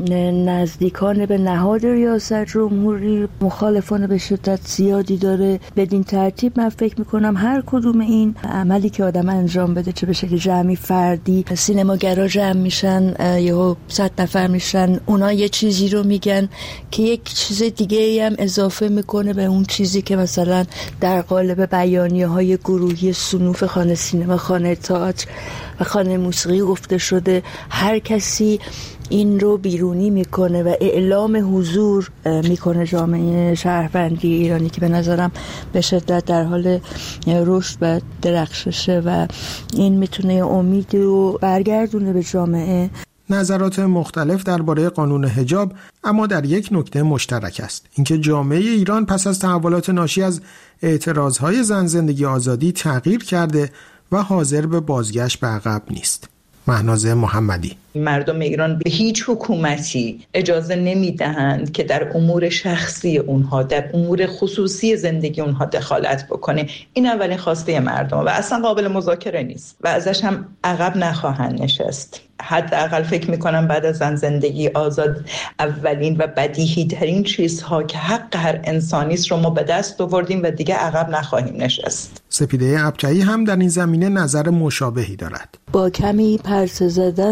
نزدیکان به نهاد ریاست جمهوری مخالفان به شدت زیادی داره. بدین ترتیب من فکر میکنم هر کدوم این عملی که آدم انجام بده، چه به شکل جمعی فردی، سینماگرا جمع میشن یا صد نفر میشن، اونا یه چیزی رو میگن که یک چیز دیگه هم اضافه میکنه به اون چیزی که مثلا در قالب بیانیه های گروهی صنوف خانه سینما، خانه تئاتر و خانه موسیقی گفته شده. هر کسی این رو بیرونی میکنه و اعلام حضور میکنه جامعه شهروندی ایرانی که به نظرم به شدت در حال رشد و درخششه و این میتونه امید رو برگردونه به جامعه. نظرات مختلف درباره قانون حجاب اما در یک نکته مشترک است، اینکه جامعه ایران پس از تحولات ناشی از اعتراضهای زن زندگی آزادی تغییر کرده و حاضر به بازگشت به عقب نیست. مهناز محمدی: مردم ایران به هیچ حکومتی اجازه نمیدهند که در امور شخصی اونها، در امور خصوصی زندگی اونها دخالت بکنه. این اولین خواسته مردم و اصلا قابل مذاکره نیست و ازش هم عقب نخواهند نشست. حداقل فکر میکنم بعد از زن زندگی آزاد اولین و بدیهی ترین چیزها که حق هر انسانی است رو ما به دست آوردیم و دیگه عقب نخواهیم نشست. سپیده ابطحی هم در این زمینه نظر مشابهی دارد. با کمی پرسه زدن در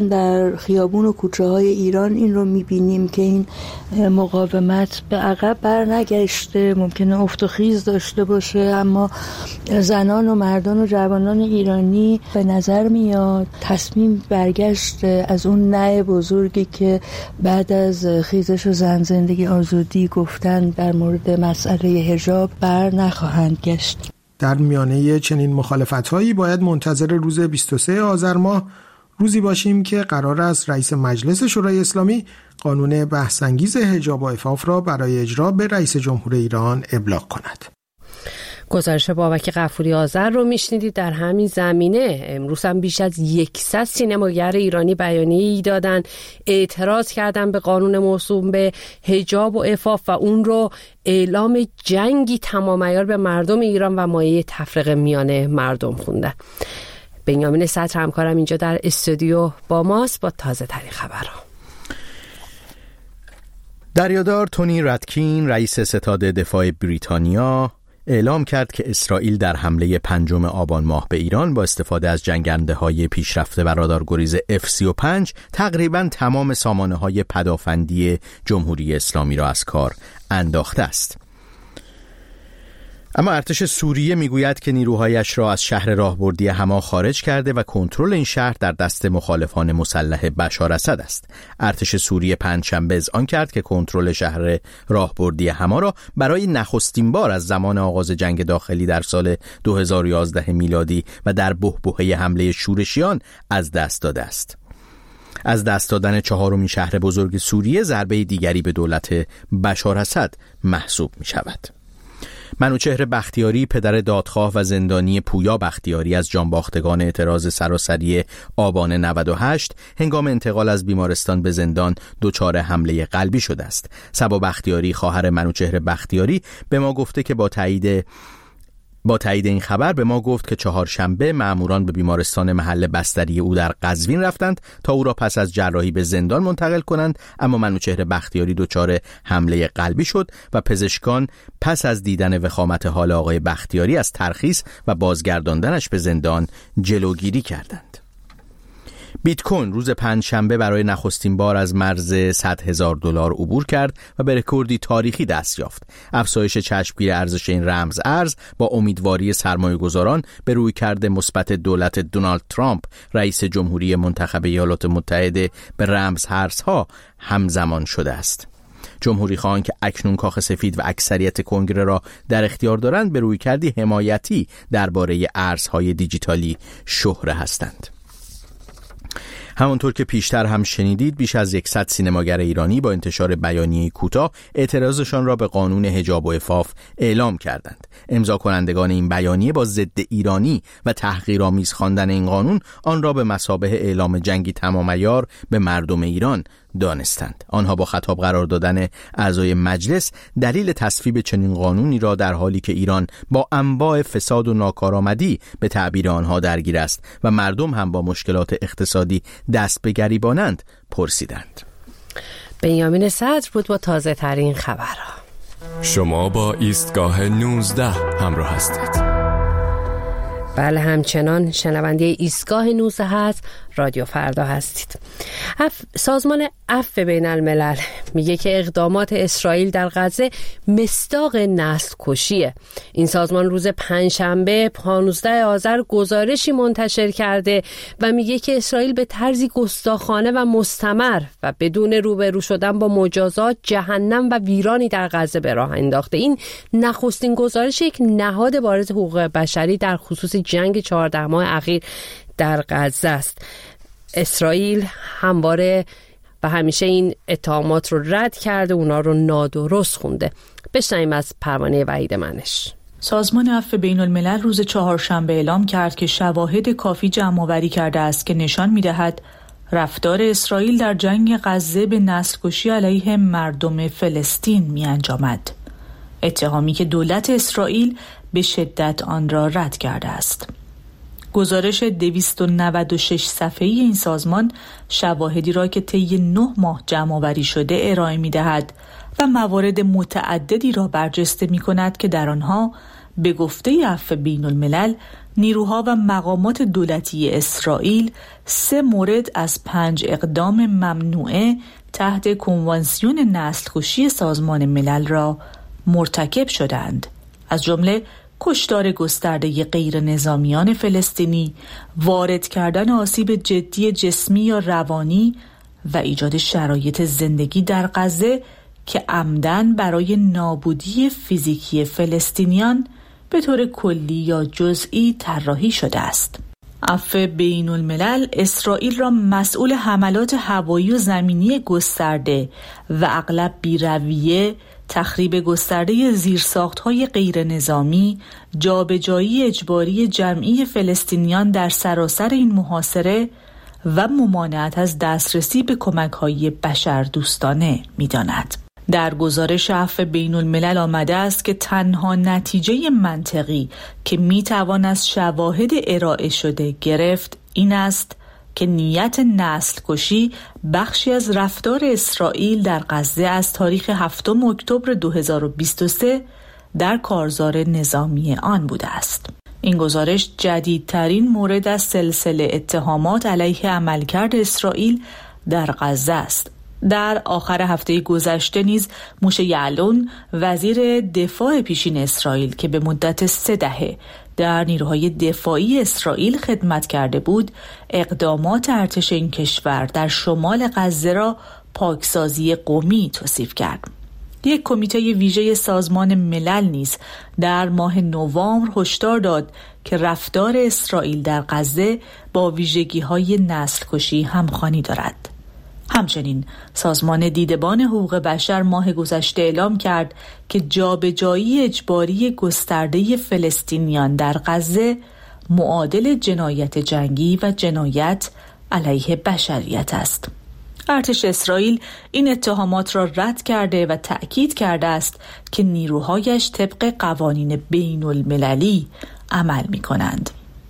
در خیابون و کوچه های ایران این رو میبینیم که این مقاومت به عقب بر نگشته، ممکنه افت و خیز داشته باشه، اما زنان و مردان و جوانان ایرانی به نظر میاد تصمیم برگشت از اون نه بزرگی که بعد از خیزش و زن زندگی آزادی گفتن در مورد مسئله حجاب بر نخواهند گشت. در میانه چنین مخالفت‌هایی باید منتظر روز بیست و سوم آذر ماه، روزی باشیم که قرار است رئیس مجلس شورای اسلامی قانون بحث‌انگیز حجاب و عفاف را برای اجرا به رئیس جمهور ایران ابلاغ کند. گزارش بابک غفوری آذر رو میشنیدید. در همین زمینه امروز هم بیش از صد سینماگر ایرانی بیانیه‌ای دادن، اعتراض کردن به قانون موسوم به حجاب و عفاف و اون رو اعلام جنگی تمام عیار به مردم ایران و مایه تفرقه میان مردم خوندن. بنیامین صدر همکارم اینجا در استودیو با ماست با تازه ترین خبرها. دریادار تونی راتکین رئیس ستاد دفاع بریتانیا اعلام کرد که اسرائیل در حمله پنجم آبان ماه به ایران با استفاده از جنگنده‌های پیشرفته و رادارگریز اف سی و پنج تقریباً تمام سامانه‌های پدافندی جمهوری اسلامی را از کار انداخته است. اما ارتش سوریه میگوید که نیروهایش را از شهر راهبردی حما خارج کرده و کنترل این شهر در دست مخالفان مسلح بشار اسد است. ارتش سوریه پنجشنبه اذعان کرد که کنترل شهر راهبردی حما را برای نخستین بار از زمان آغاز جنگ داخلی در سال دو هزار و یازده میلادی و در بحبوحه حمله شورشیان از دست داده است. از دست دادن چهارمین شهر بزرگ سوریه ضربه دیگری به دولت بشار اسد محسوب می شود. منوچهر بختیاری پدر دادخواه و زندانی پویا بختیاری از جانباختگان اعتراض سراسری آبان نود و هشت هنگام انتقال از بیمارستان به زندان دچار حمله قلبی شده است. صبا بختیاری خواهر منوچهر بختیاری به ما گفته که با تایید با تایید این خبر به ما گفت که چهارشنبه مأموران به بیمارستان محل بستری او در قزوین رفتند تا او را پس از جراحی به زندان منتقل کنند، اما منوچهر بختیاری دچار حمله قلبی شد و پزشکان پس از دیدن وخامت حال آقای بختیاری از ترخیص و بازگرداندنش به زندان جلوگیری کردند. بیت کوین روز پنجشنبه برای نخستین بار از مرز صد هزار دلار عبور کرد و به رکوردی تاریخی دست یافت. افزایش چشمگیر ارزش این رمز ارز با امیدواری سرمایه‌گذاران به رویکرد مثبت دولت دونالد ترامپ رئیس جمهوری منتخب ایالات متحده به رمز ارزها همزمان شده است. جمهوری خواهان که اکنون کاخ سفید و اکثریت کنگره را در اختیار دارند به رویکردی حمایتی درباره ارزهای دیجیتالی شهره هستند. همانطور که پیشتر هم شنیدید بیش از صد سینماگر ایرانی با انتشار بیانیه کوتاه اعتراضشان را به قانون حجاب و عفاف اعلام کردند. امضا کنندگان این بیانیه با ضد ایرانی و تحقیرآمیز خواندن این قانون آن را به مثابه اعلام جنگی تمام عیار به مردم ایران دانستند. آنها با خطاب قرار دادن اعضای مجلس دلیل تصویب چنین قانونی را در حالی که ایران با انواع فساد و ناکارآمدی به تعبیر آنها درگیر است و مردم هم با مشکلات اقتصادی دست به گریبانند پرسیدند. بنیامین صدر بود با تازه ترین خبرها. شما با ایستگاه نوزده همراه هستید. بله، همچنان شنونده ایستگاه نوزده هست، رادیو فردا هستید. اف سازمان عفو بین الملل میگه که اقدامات اسرائیل در غزه مصداق نسل کشیه. این سازمان روز پنجشنبه پانزده آذر گزارشی منتشر کرده و میگه که اسرائیل به طرزی گستاخانه و مستمر و بدون روبرو شدن با مجازات جهنم و ویرانی در غزه به راه انداخته. این نخستین گزارش یک نهاد بارز حقوق بشری در خصوص جنگ چهارده ماه اخیر در غزه است. اسرائیل همواره و همیشه این اتهامات رو رد کرده، اونا رو نادرست خونده. بشنویم از پروانه وحید منش. سازمان عفو بین الملل روز چهارشنبه اعلام کرد که شواهد کافی جمع آوری کرده است که نشان می‌دهد رفتار اسرائیل در جنگ غزه به نسل‌کشی علیه مردم فلسطین می‌انجامد. اتهامی که دولت اسرائیل به شدت آن را رد کرده است. گزارش دویست و نود و شش صفحه‌ای این سازمان شواهدی را که طی نه ماه جمع آوری شده ارائه می‌دهد و موارد متعددی را برجسته می‌کند که در آنها به گفته عفو بین الملل، نیروها و مقامات دولتی اسرائیل سه مورد از پنج اقدام ممنوعه تحت کنوانسیون نسل‌کشی سازمان ملل را مرتکب شدند، از جمله کشتار گسترده غیر نظامیان فلسطینی، وارد کردن آسیب جدی جسمی یا روانی و ایجاد شرایط زندگی در غزه که عمدن برای نابودی فیزیکی فلسطینیان به طور کلی یا جزئی طراحی شده است. عفو بین الملل اسرائیل را مسئول حملات هوایی و زمینی گسترده و اغلب بی‌رویه، تخریب گسترده زیرساخت‌های غیر نظامی، جابجایی اجباری جمعی فلسطینیان در سراسر این محاصره و ممانعت از دسترسی به کمک‌های بشردوستانه می‌داند. در گزارش عفو بین الملل آمده است که تنها نتیجه منطقی که میتوان از شواهد ارائه شده گرفت این است که نیت نسل کشی بخشی از رفتار اسرائیل در غزه از تاریخ هفتم اکتبر دو هزار و بیست و سه در کارزار نظامی آن بوده است. این گزارش جدیدترین مورد از سلسله اتهامات علیه عملکرد اسرائیل در غزه است. در آخر هفته گذشته نیز موشه یعلون وزیر دفاع پیشین اسرائیل که به مدت سه دهه در نیروهای دفاعی اسرائیل خدمت کرده بود، اقدامات ارتش این کشور در شمال غزه را پاکسازی قومی توصیف کرد. یک کمیته ویژه سازمان ملل نیز در ماه نوامبر هشدار داد که رفتار اسرائیل در غزه با ویژگی‌های نسل‌کشی همخوانی دارد. همچنین سازمان دیدبان حقوق بشر ماه گذشته اعلام کرد که جابجایی اجباری گسترده فلسطینیان در غزه معادل جنایت جنگی و جنایت علیه بشریت است. ارتش اسرائیل این اتهامات را رد کرده و تأکید کرده است که نیروهایش طبق قوانین بین المللی عمل می کنند.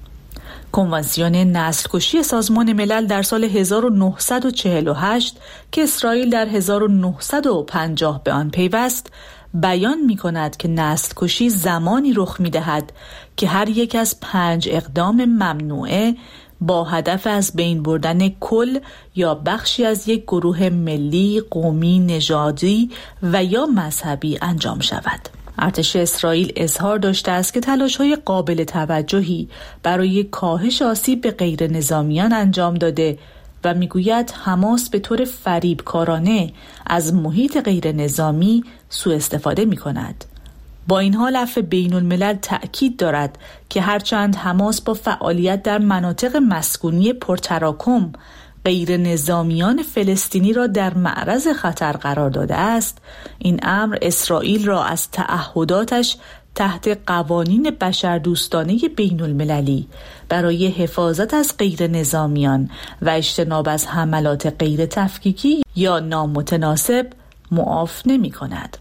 کنوانسیون نسل‌کشی سازمان ملل در سال هزار و نهصد و چهل و هشت که اسرائیل در هزار و نهصد و پنجاه به آن پیوست، بیان می کند که نسل‌کشی زمانی رخ می دهد که هر یک از پنج اقدام ممنوعه با هدف از بین بردن کل یا بخشی از یک گروه ملی، قومی، نژادی و یا مذهبی انجام شود. ارتش اسرائیل اظهار داشته است که تلاش‌های قابل توجهی برای کاهش آسیب به غیر نظامیان انجام داده و میگوید حماس به طور فریبکارانه از محیط غیر نظامی سوء استفاده می کند. با این حال عفو بین الملل تأکید دارد که هرچند حماس با فعالیت در مناطق مسکونی پرتراکم غیر نظامیان فلسطینی را در معرض خطر قرار داده است، این امر اسرائیل را از تعهداتش تحت قوانین بشردوستانه بین المللی برای حفاظت از غیر نظامیان و اجتناب از حملات غیر تفکیکی یا نامتناسب معاف نمی کند.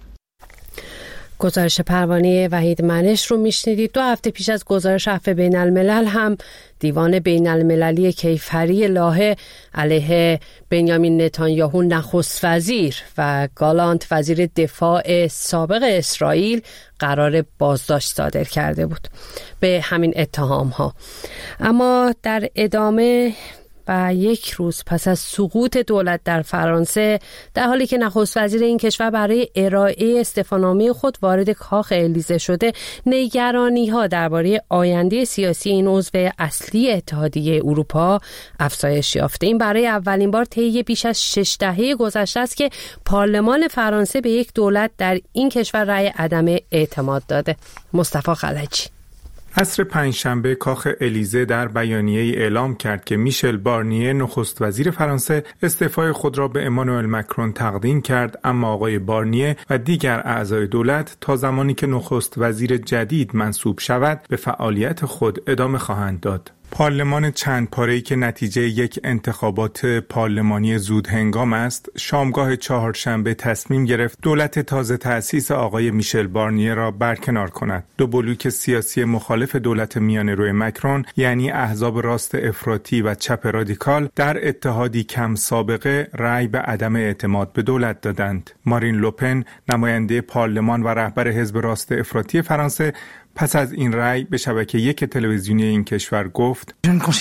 گزارش پروانه وحید منش رو میشنیدید. دو هفته پیش از گزارش عفو بین الملل هم دیوان بین المللی کیفری لاهه علیه بنیامین نتانیاهو نخست وزیر و گالانت وزیر دفاع سابق اسرائیل قرار بازداشت صادر کرده بود به همین اتهام ها. اما در ادامه و یک روز پس از سقوط دولت در فرانسه، در حالی که نخست وزیر این کشور برای ارائه استعفانامه خود وارد کاخ الیزه شده، نگرانی ها درباره آینده سیاسی این عضو اصلی اتحادیه اروپا افزایش یافته. این برای اولین بار طی بیش از شش دهه گذشته است که پارلمان فرانسه به یک دولت در این کشور رأی عدم اعتماد داده. مصطفی خلجی. عصر پنجشنبه کاخ الیزه در بیانیه‌ای اعلام کرد که میشل بارنیه نخست وزیر فرانسه استعفای خود را به امانوئل مکرون تقدیم کرد، اما آقای بارنیه و دیگر اعضای دولت تا زمانی که نخست وزیر جدید منصوب شود به فعالیت خود ادامه خواهند داد. پارلمان چند پاره‌ای که نتیجه یک انتخابات پارلمانی زود هنگام است، شامگاه چهارشنبه تصمیم گرفت دولت تازه تأسیس آقای میشل بارنیه را برکنار کند. دو بلوک سیاسی مخالف دولت میانه روی مکرون، یعنی احزاب راست افراطی و چپ رادیکال، در اتحادی کم سابقه رأی به عدم اعتماد به دولت دادند. مارین لوپن، نماینده پارلمان و رهبر حزب راست افراطی فرانسه، پس از این رأی به شبکه یک تلویزیونی این کشور گفت: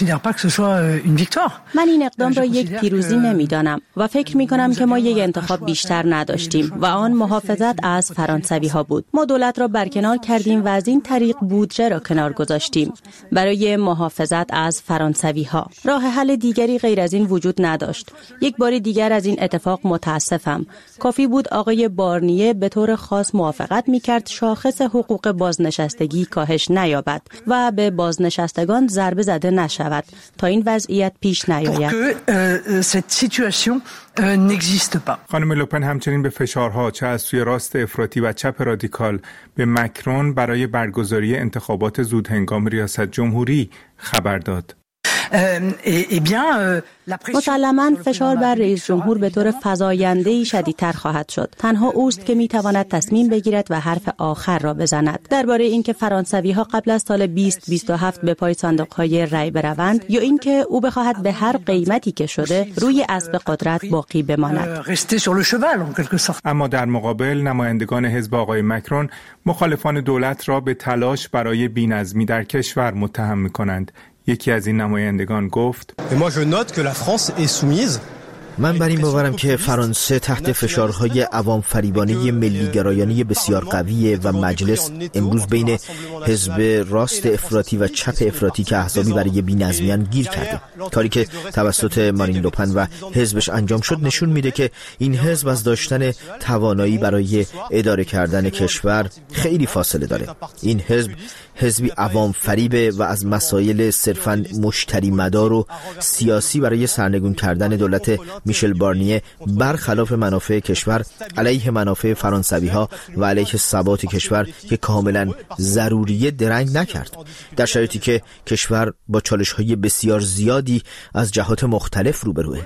من این اقدام را یک پیروزی نمی‌دانم و فکر می‌کنم که ما یک انتخاب بیشتر نداشتیم و آن محافظت از فرانسوی‌ها بود. ما دولت را برکنار کردیم و از این طریق بودجه را کنار گذاشتیم برای محافظت از فرانسوی‌ها. راه حل دیگری غیر از این وجود نداشت. یک بار دیگر از این اتفاق متاسفم. کافی بود آقای بارنیه به طور خاص موافقت می‌کرد شاخص حقوق بازنشستگی کاهش نیابد و به بازنشستگان ضربه زده نشود تا این وضعیت پیش نیاید. خانم لوپن همچنین به فشارها چه از سوی راست افراطی و چپ رادیکال به مکرون برای برگزاری انتخابات زودهنگام ریاست جمهوری خبر داد. مسلماً فشار بر رئیس جمهور به طور فزاینده‌ای شدیدتر خواهد شد. تنها اوست که میتواند تصمیم بگیرد و حرف آخر را بزند درباره اینکه فرانسوی‌ها قبل از سال بیست بیست و هفت به پای صندوق‌های رای بروند یا اینکه او بخواهد به هر قیمتی که شده روی اسب قدرت باقی بماند. اما در مقابل نمایندگان حزب آقای مکرون مخالفان دولت را به تلاش برای بی‌نظمی در کشور متهم می‌کنند. یکی از این نمایندگان گفت: من بر این باورم که فرانسه تحت فشارهای عوام فریبانه ملیگرایانه بسیار قویه و مجلس امروز بین حزب راست افراطی و چپ افراطی که احزابی برای بی‌نظمیان گیر کرده. کاری که توسط مارین لوپن و حزبش انجام شد نشون میده که این حزب از داشتن توانایی برای اداره کردن کشور خیلی فاصله داره. این حزب حزبی عوام فریبه و از مسائل صرفاً مشتری مدار و سیاسی برای سرنگون کردن دولت میشل بارنیه برخلاف منافع کشور علیه منافع فرانسوی‌ها و علیه ثبات کشور که کاملا ضروریه درنگ نکرد، در شرایطی که کشور با چالش‌های بسیار زیادی از جهات مختلف روبروه.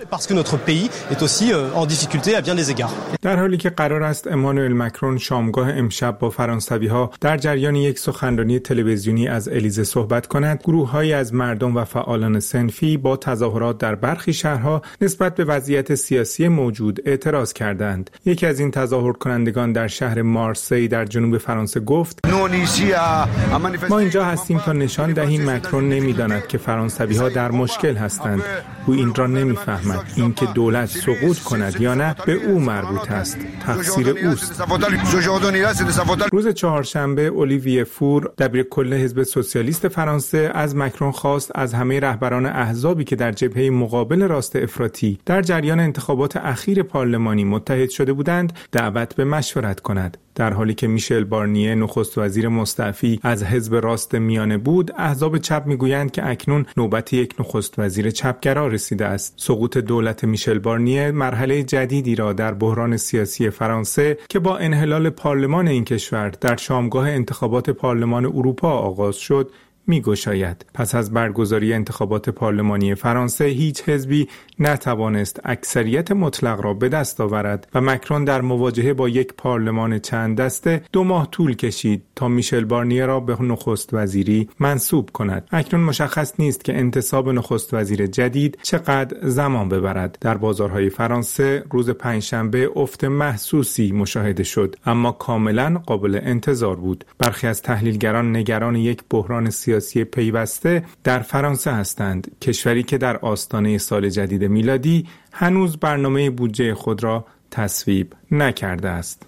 در حالی که قرار است امانوئل مکرون شامگاه امشب با فرانسوی‌ها در جریان یک سخنرانی تلویزیونی از الیزه صحبت کند، گروه‌هایی از مردم و فعالان صنفی با تظاهرات در برخی شهرها نسبت به وضعیت سیاسی موجود اعتراض کردند. یکی از این تظاهر کنندگان در شهر مارسی در جنوب فرانسه گفت: ما اینجا هستیم تا نشان دهیم مکرون نمی‌داند که فرانسوی‌ها در مشکل هستند. او این را نمی‌فهمد. اینکه دولت سقوط کند یا نه به او مربوط است. تقصیر اوست. روز چهارشنبه اولیویه فور دبیرکل حزب سوسیالیست فرانسه از مکرون خواست از همه رهبران احزابی که در جبهه مقابل راست افراطی در جریان انتخابات اخیر پارلمانی متحد شده بودند دعوت به مشورت کند. در حالی که میشل بارنیه نخست وزیر مستعفی از حزب راست میانه بود، احزاب چپ میگویند که اکنون نوبت یک نخست وزیر چپگرا رسیده است. سقوط دولت میشل بارنیه مرحله جدیدی را در بحران سیاسی فرانسه که با انحلال پارلمان این کشور در شامگاه انتخابات پارلمان اروپا آغاز شد می‌گشاید. پس از برگزاری انتخابات پارلمانی فرانسه هیچ حزبی نتوانست اکثریت مطلق را به دست آورد و مکرون در مواجهه با یک پارلمان چند دسته دو ماه طول کشید تا میشل بارنیه را به نخست وزیری منصوب کند. اکنون مشخص نیست که انتصاب نخست وزیر جدید چقدر زمان ببرد. در بازارهای فرانسه روز پنجشنبه افت محسوسی مشاهده شد، اما کاملا قابل انتظار بود. برخی از تحلیلگران نگران یک بحران سیاسی پیوسته در فرانسه هستند، کشوری که در آستانه سال جدید میلادی هنوز برنامه بودجه خود را تصویب نکرده است.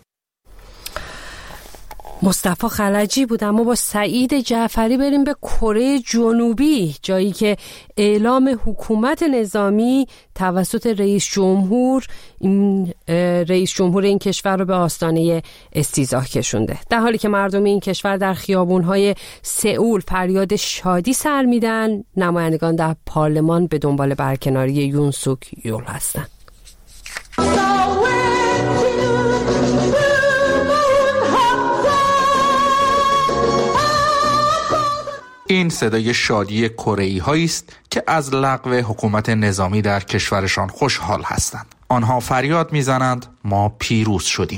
مصطفی خلجی بود. اما با سعید جعفری بریم به کره جنوبی، جایی که اعلام حکومت نظامی توسط رئیس جمهور این رئیس جمهور این کشور رو به آستانه استیضاح کشونده. در حالی که مردم این کشور در خیابون‌های سئول فریاد شادی سر میدن، نمایندگان در پارلمان به دنبال برکناری یون سوک یول هستند. این صدای شادی کره‌ای هایی است که از لغو حکومت نظامی در کشورشان خوشحال هستند. آنها فریاد میزنند ما پیروز شدیم.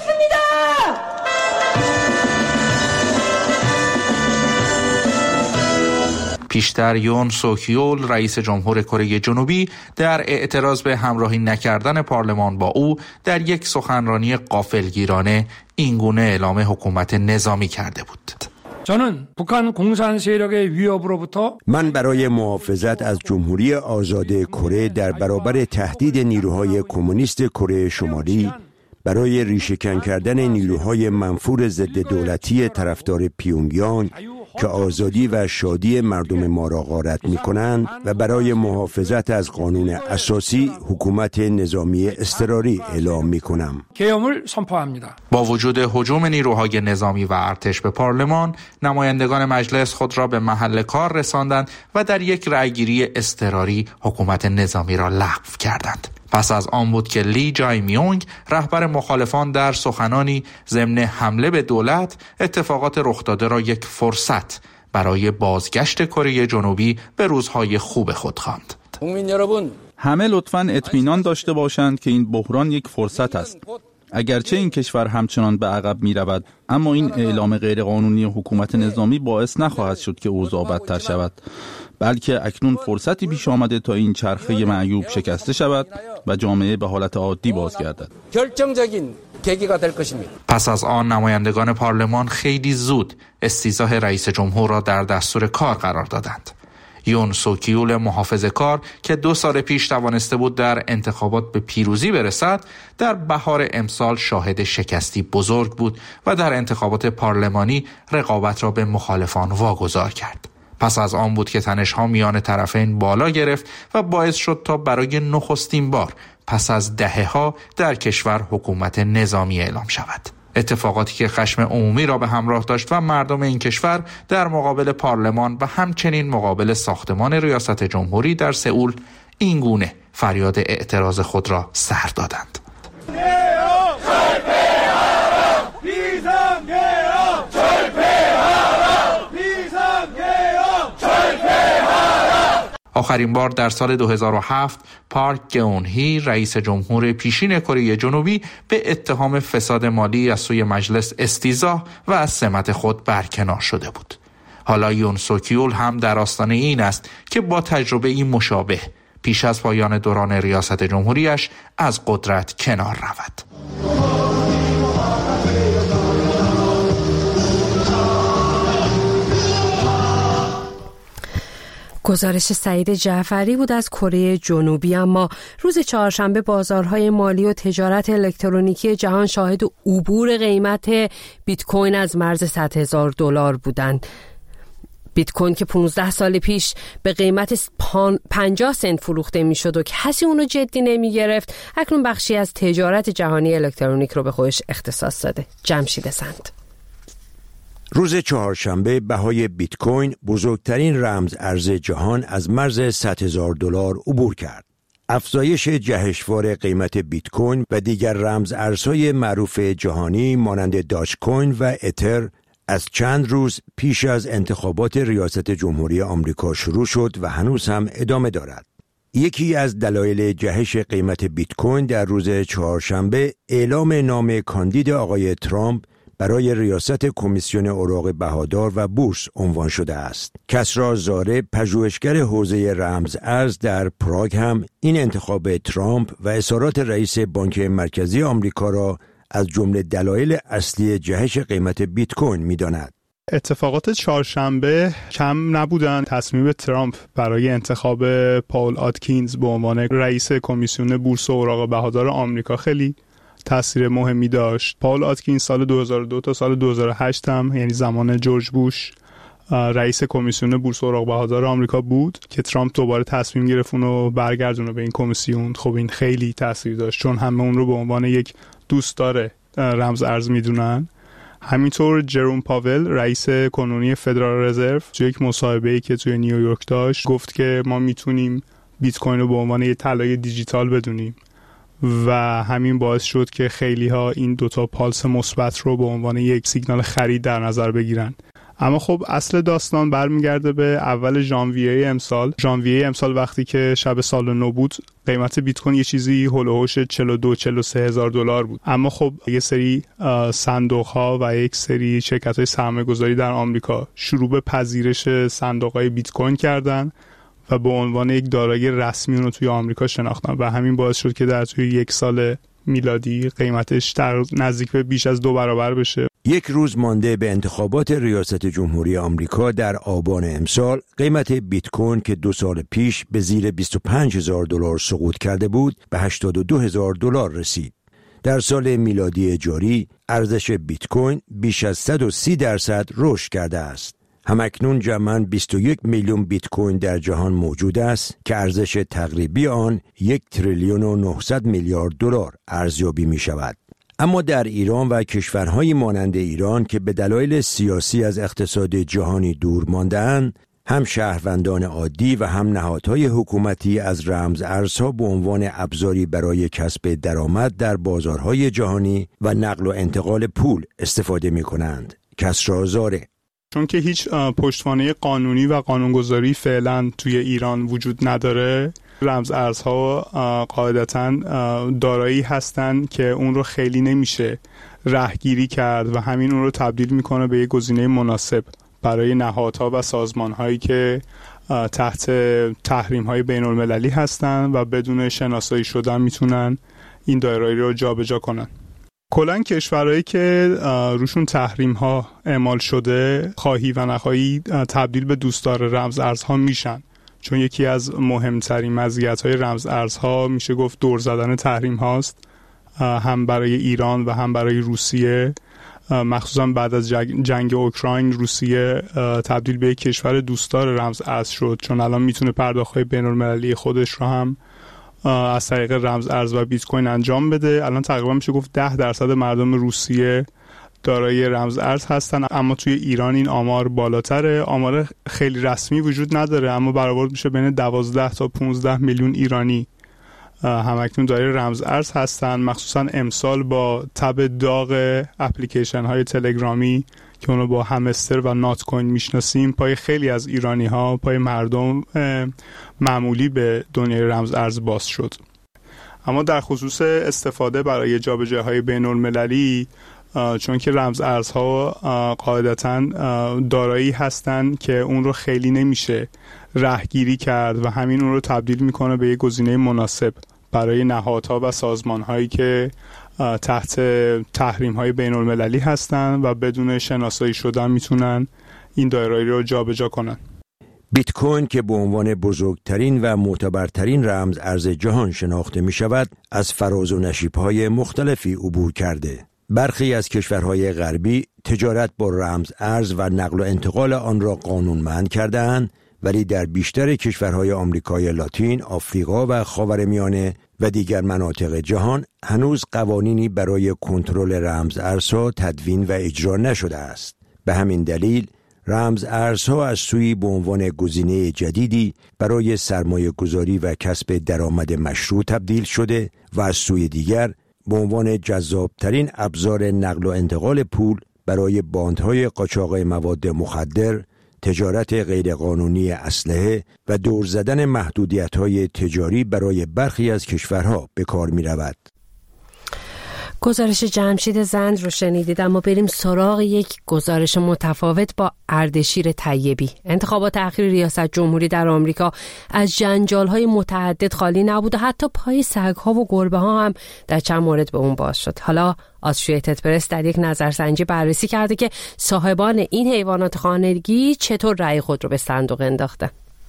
پیشتر یون سوک یول رئیس جمهور کره جنوبی در اعتراض به همراهی نکردن پارلمان با او در یک سخنرانی غافلگیرانه اینگونه اعلام حکومت نظامی کرده بود. 저는 북한 공산 세력의 위협으로부터 من برای محافظت از جمهوری آزاد کره در برابر تهدید نیروهای کمونیست کره شمالی، برای ریشه‌کن کردن نیروهای منفور ضد دولتی طرفدار پیونگیانگ که آزادی و شادی مردم ما را غارت می‌کنند و برای محافظت از قانون اساسی حکومت نظامی اضطراری اعلام می‌کنم. با وجود هجوم نیروهای نظامی و ارتش به پارلمان، نمایندگان مجلس خود را به محل کار رساندند و در یک رأیگیری اضطراری حکومت نظامی را لغو کردند. پس از آن بود که لی جای میونگ رهبر مخالفان در سخنانی ضمن حمله به دولت اتفاقات رخ داده را یک فرصت برای بازگشت کره جنوبی به روزهای خوب خود خواند. همه لطفاً اطمینان داشته باشند که این بحران یک فرصت است. اگرچه این کشور همچنان به عقب می رود، اما این اعلام غیرقانونی حکومت نظامی باعث نخواهد شد که اوضاع بدتر شود، بلکه اکنون فرصتی پیش آمده تا این چرخه معیوب شکسته شود و جامعه به حالت عادی بازگردد. پس از آن نمایندگان پارلمان خیلی زود استیضاح رئیس جمهور را در دستور کار قرار دادند. یون سوکیول محافظه‌کار که دو سال پیش توانسته بود در انتخابات به پیروزی برسد، در بهار امسال شاهد شکستی بزرگ بود و در انتخابات پارلمانی رقابت را به مخالفان واگذار کرد. پس از آن بود که تنش‌ها میان طرفین بالا گرفت و باعث شد تا برای نخستین بار پس از دهه‌ها در کشور حکومت نظامی اعلام شود. اتفاقاتی که خشم عمومی را به همراه داشت و مردم این کشور در مقابل پارلمان و همچنین مقابل ساختمان ریاست جمهوری در سئول این گونه فریاد اعتراض خود را سر دادند. آخرین بار در سال دو هزار و هفت پارک گئون-هی رئیس جمهور پیشین کره جنوبی به اتهام فساد مالی از سوی مجلس استیضاح و از سمت خود برکنار شده بود. حالا یون سوکیول هم در آستانه این است که با تجربه این مشابه پیش از پایان دوران ریاست جمهوریش از قدرت کنار رود. گزارش سعید جعفری بود از کره جنوبی. اما روز چهارشنبه بازارهای مالی و تجارت الکترونیکی جهان شاهد عبور قیمت بیت کوین از مرز صد هزار دلار بودند. بیت کوین که پانزده سال پیش به قیمت پنجاه سنت فروخته میشد و کسی اونو جدی نمی گرفت، اکنون بخشی از تجارت جهانی الکترونیک رو به خودش اختصاص داده. جمشید سند. روز چهارشنبه بهای بیت کوین بزرگترین رمز ارز جهان از مرز صد هزار دلار عبور کرد. افزایش جهشوار قیمت بیت کوین و دیگر رمز ارزهای معروف جهانی مانند داج کوین و اتر از چند روز پیش از انتخابات ریاست جمهوری آمریکا شروع شد و هنوز هم ادامه دارد. یکی از دلایل جهش قیمت بیت کوین در روز چهارشنبه اعلام نام کاندید آقای ترامپ برای ریاست کمیسیون اوراق بهادار و بورس عنوان شده است. کسری زاره، پژوهشگر حوزه رمز ارز در پراگ، هم این انتخاب ترامپ و اظهارات رئیس بانک مرکزی آمریکا را از جمله دلایل اصلی جهش قیمت بیت کوین می‌داند. اتفاقات چهارشنبه کم نبودن. تصمیم ترامپ برای انتخاب پاول آتکینز به عنوان رئیس کمیسیون بورس و اوراق بهادار آمریکا خیلی تأثیر مهمی داشت. پاول آتکینز سال دو هزار و دو تا سال دو هزار و هشت هم، یعنی زمان جورج بوش، رئیس کمیسیون بورس و اوراق بهادار آمریکا بود که ترامپ دوباره تصمیم گرفت اونو برگردونه به این کمیسیون. خب این خیلی تأثیر داشت چون همه اون رو به عنوان یک دوستدار رمز ارز میدونن. همینطور جروم پاول، رئیس کنونی فدرال رزرو، توی یک مصاحبه‌ای که توی نیویورک داشت گفت که ما میتونیم بیت کوین رو به عنوان یک طلای دیجیتال بدونیم و همین باعث شد که خیلی ها این دوتا پالس مثبت رو به عنوان یک سیگنال خرید در نظر بگیرن. اما خب اصل داستان برمیگرده به اول ژانویه امسال. ژانویه امسال وقتی که شب سال نو بود، قیمت بیت کوین یه چیزی هول و هوش چهل و دو چهل و سه هزار دلار بود. اما خب یه سری صندوق ها و یک سری شرکت های سرمایه گذاری در آمریکا شروع به پذیرش صندوق های بیت کوین کردن و به عنوان یک دارایی رسمی اون رو توی آمریکا شناختن و همین باعث شد که در توی یک سال میلادی قیمتش در نزدیک به بیش از دو برابر بشه. یک روز مانده به انتخابات ریاست جمهوری آمریکا در آبان امسال، قیمت بیت کوین که دو سال پیش به زیر بیست و پنج هزار دلار سقوط کرده بود، به هشتاد و دو هزار دلار رسید. در سال میلادی جاری، ارزش بیت کوین بیش از صد و سی درصد رشد کرده است. همکنون جمعاً بیست و یک میلیون بیت کوین در جهان موجود است که ارزش تقریبی آن یک تریلیون و نهصد میلیارد دلار ارزیابی می شود. اما در ایران و کشورهای مانند ایران که به دلایل سیاسی از اقتصاد جهانی دور مانده‌اند، هم شهروندان عادی و هم نهادهای حکومتی از رمز ارزها به عنوان ابزاری برای کسب درآمد در بازارهای جهانی و نقل و انتقال پول استفاده می کنند. کسری زاره: چون که هیچ پشتوانه قانونی و قانونگذاری فعلا توی ایران وجود نداره، رمز ارزها قاعدتاً دارایی هستن که اون رو خیلی نمیشه رهگیری کرد و همین اون رو تبدیل میکنه به یک گزینه مناسب برای نهادها و سازمانهایی که تحت تحریم‌های بین‌المللی هستن و بدون شناسایی شدن میتونن این دارایی رو جابجا کنن. کلاً کشورهایی که روشون تحریم ها اعمال شده، خواهی و نخواهی تبدیل به دوستدار رمز ارزها میشن، چون یکی از مهمترین مزیت‌های رمز ارزها میشه گفت دور زدن تحریم هاست، هم برای ایران و هم برای روسیه. مخصوصا بعد از جنگ اوکراین، روسیه تبدیل به یک کشور دوستدار رمز ارز شد، چون الان میتونه پرداخت‌های بین‌المللی خودش رو هم از طریق رمز ارز و بیت کوین انجام بده. الان تقریبا میشه گفت ده درصد مردم روسیه دارای رمز ارز هستن، اما توی ایران این آمار بالاتره. آمار خیلی رسمی وجود نداره، اما برآورد میشه بین دوازده تا پانزده میلیون ایرانی همکنون دارای رمز ارز هستن. مخصوصا امسال با تب داغ اپلیکیشن های تلگرامی که اونو با همستر و نات کوین میشناسیم، پای خیلی از ایرانی ها، پای مردم معمولی به دنیای رمز ارز باز شد. اما در خصوص استفاده برای جابجاهای بین المللی، چون که رمز ارزها قاعدتاً دارایی هستن که اون رو خیلی نمیشه رهگیری کرد و همین اون رو تبدیل میکنه به یک گزینه مناسب برای نهادها و سازمانهایی که تحت تحریم‌های بین‌المللی هستن و بدون شناسایی شدن میتونن این دارایی رو جابجا کنن. بیت کوین که به عنوان بزرگترین و معتبرترین رمز ارز جهان شناخته می شود، از فراز و نشیب‌های مختلفی عبور کرده. برخی از کشورهای غربی تجارت با رمز ارز و نقل و انتقال آن را قانونمند کرده‌اند، ولی در بیشتر کشورهای آمریکای لاتین، آفریقا و خاورمیانه و دیگر مناطق جهان هنوز قوانینی برای کنترل رمز ارزها تدوین و اجرا نشده است. به همین دلیل رمز ارزها از سوی به عنوان گزینه جدیدی برای سرمایه گذاری و کسب درآمد مشروع تبدیل شده و از سوی دیگر به عنوان جذابترین ابزار نقل و انتقال پول برای باندهای قاچاق مواد مخدر، تجارت غیرقانونی اسلحه و دور زدن محدودیت‌های تجاری برای برخی از کشورها به کار می‌رود. گزارش جمشید زند رو شنیدید، اما بریم سراغ یک گزارش متفاوت با اردشیر طیبی. انتخابات اخیر ریاست جمهوری در آمریکا از جنجال‌های متعدد خالی نبود و حتی پای سگ‌ها و گربه‌ها هم در چند مورد به اون باز شد. حالا آسوشیتد پرس در یک نظرسنجی بررسی کرده که صاحبان این حیوانات خانگی چطور رأی خود رو به صندوق انداختن.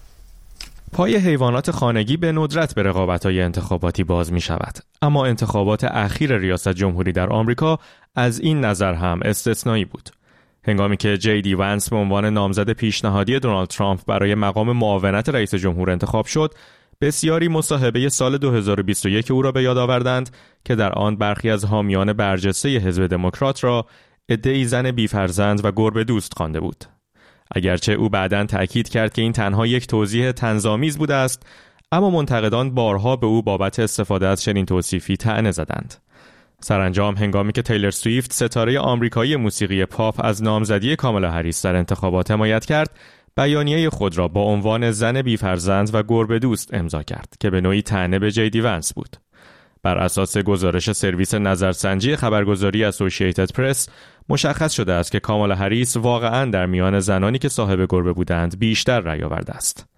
پای حیوانات خانگی به ندرت به رقابت‌های انتخاباتی باز می شود. اما انتخابات اخیر ریاست جمهوری در آمریکا از این نظر هم استثنایی بود. هنگامی که جی دی ونس به عنوان نامزد پیشنهادی دونالد ترامپ برای مقام معاونت رئیس جمهور انتخاب شد، بسیاری مصاحبه سال دو هزار و بیست و یک او را به یاد آوردند که در آن برخی از حامیان برجسته حزب دموکرات را عده‌ای زن بی‌فرزند و گربه دوست خوانده بود. اگرچه او بعداً تأکید کرد که این تنها یک توضیح طنزآمیز بوده است، اما منتقدان بارها به او بابت استفاده از چنین توصیفی طعنه زدند. سرانجام هنگامی که تیلر سویفت ستاره آمریکایی موسیقی پاپ از نامزدی کامالا هریس در انتخابات حمایت کرد، بیانیه خود را با عنوان زن بی‌فرزند و گربه دوست امضا کرد که به نوعی طعنه به جی دی ونس بود. بر اساس گزارش سرویس نظرسنجی خبرگزاری اسوسییتد پرس، مشخص شده است که کامالا هریس واقعاً در میان زنانی که صاحب گربه بودند بیشتر رأی آورده است.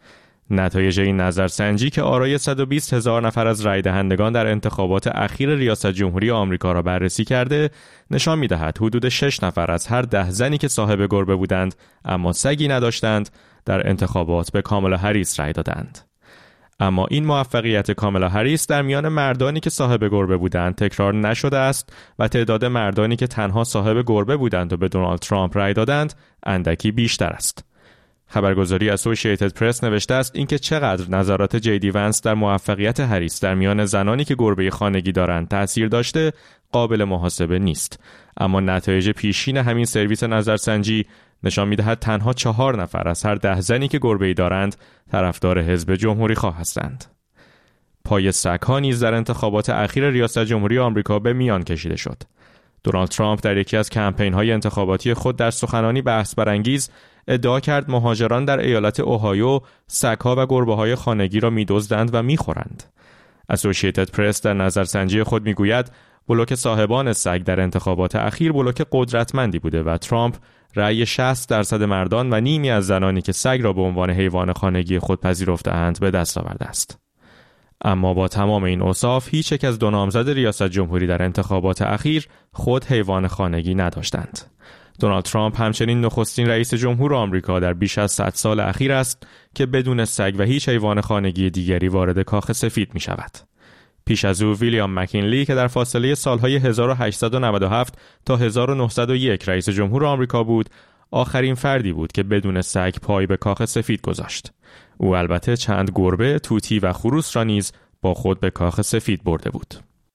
نتایج این نظرسنجی که آرای صد و بیست هزار نفر از رای دهندگان در انتخابات اخیر ریاست جمهوری آمریکا را بررسی کرده، نشان می‌دهد حدود شش نفر از هر ده زنی که صاحب گربه بودند اما سگی نداشتند، در انتخابات به کامالا هریس رای دادند. اما این موفقیت کامالا هریس در میان مردانی که صاحب گربه بودند تکرار نشده است و تعداد مردانی که تنها صاحب گربه بودند و به دونالد ترامپ رای دادند اندکی بیشتر است. خبرگزاری اسوسییتد پرس نوشته است اینکه چقدر نظرات جی دی ونس در موفقیت هریس در میان زنانی که گربه خانگی دارند تأثیر داشته قابل محاسبه نیست، اما نتایج پیشین همین سرویس نظرسنجی نشان می‌دهد تنها چهار نفر از هر ده زنی که گربه‌ای دارند طرفدار حزب جمهوری خواه هستند. پای سگ‌ها نیز در انتخابات اخیر ریاست جمهوری آمریکا به میان کشیده شد. دونالد ترامپ در یکی از کمپین‌های انتخاباتی خود در سخنانی بحث برانگیز ادعا کرد مهاجران در ایالت اوهایو سگ‌ها و گربه‌های خانگی را می‌دزدند و می‌خورند. اسوسییتد پرس در نظرسنجی خود می‌گوید بلوک صاحبان سگ در انتخابات اخیر بلوک قدرتمندی بوده و ترامپ رأی شصت درصد مردان و نیمی از زنانی که سگ را به عنوان حیوان خانگی خود پذیرفته‌اند به دست آورده است. اما با تمام این اوصاف هیچ یک از دو نامزد ریاست جمهوری در انتخابات اخیر خود حیوان خانگی نداشتند. دونالد ترامپ همچنین نخستین رئیس جمهور آمریکا در بیش از صد سال اخیر است که بدون سگ و هیچ حیوان خانگی دیگری وارد کاخ سفید می شود. پیش از او ویلیام مکینلی که در فاصله سالهای هزار و هشتصد و نود و هفت تا هزار و نهصد و یک رئیس جمهور آمریکا بود، آخرین فردی بود که بدون سگ پای به کاخ سفید گذاشت. او البته چند گربه، طوطی و خروس را نیز با خود به کاخ سفید برده بود.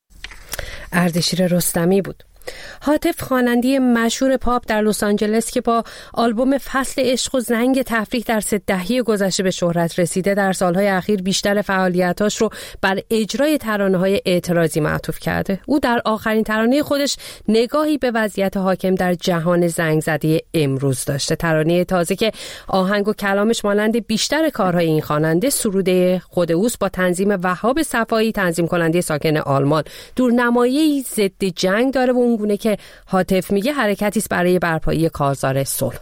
اردشیر رستمی بود. هاتف خواننده مشهور پاپ در لس آنجلس که با آلبوم فصل عشق و زنگ تفریح در سه دهه گذشته به شهرت رسیده، در سالهای اخیر بیشتر فعالیتاش رو بر اجرای ترانه‌های اعتراضی معطوف کرده. او در آخرین ترانه خودش نگاهی به وضعیت حاکم در جهان زنگ زده امروز داشته. ترانه تازه که آهنگ و کلامش مانند بیشتر کارهای این خواننده سروده خود اوست، با تنظیم وهاب صفایی، تنظیم کننده ساکن آلمان، دورنمایی ضد جنگ داره و اونگونه که هاتف میگه حرکتی است برای برپایی کارزار صلح.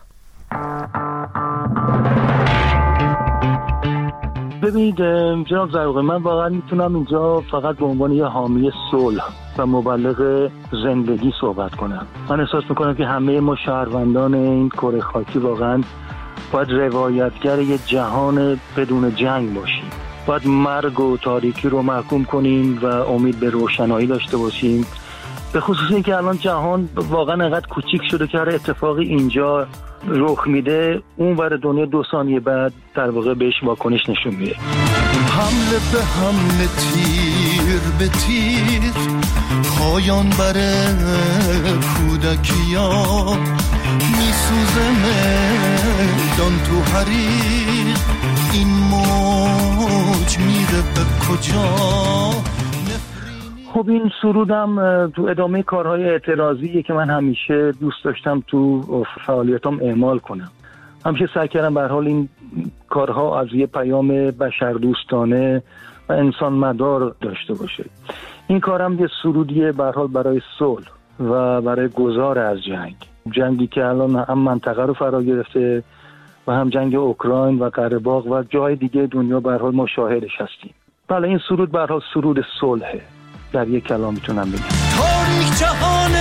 ببینید جناب زرقی، من واقعا میتونم اینجا فقط به عنوان یه حامی صلح و مبلغ زندگی صحبت کنم. من احساس میکنم که همه ما شهروندان این کره خاکی واقعا باید روایتگر یه جهان بدون جنگ باشیم. باید مرگ و تاریکی رو محکوم کنیم و امید به روشنایی داشته باشیم، به خصوص اینکه الان جهان واقعا انقدر کوچیک شده که هر اتفاقی اینجا رخ میده اون ور دنیا دو ثانیه بعد در واقع بهش واکنش نشون میده. حمله به حمله، تیر به تیر، پایان بر کودکیا، میسوزه میدان تو حریر، این موج میره به کجا؟ خب این سرودم تو ادامه کارهای اعتراضیه که من همیشه دوست داشتم تو فعالیتام اعمال کنم. همیشه سعی کردم به هر حال این کارها از یه پیام بشردوستانه و انسان مدار داشته باشه. این کارم یه سرودیه به هر حال برای صلح و برای گذار از جنگ. جنگی که الان هم منطقه رو فرا گرفته و هم جنگ اوکراین و قره باغ و جای دیگه دنیا به هر حال ما شاهدش هستیم. بله این سرود به هر حال سرود صلحه. در یک کلام میتونم بگم تاریخ جهان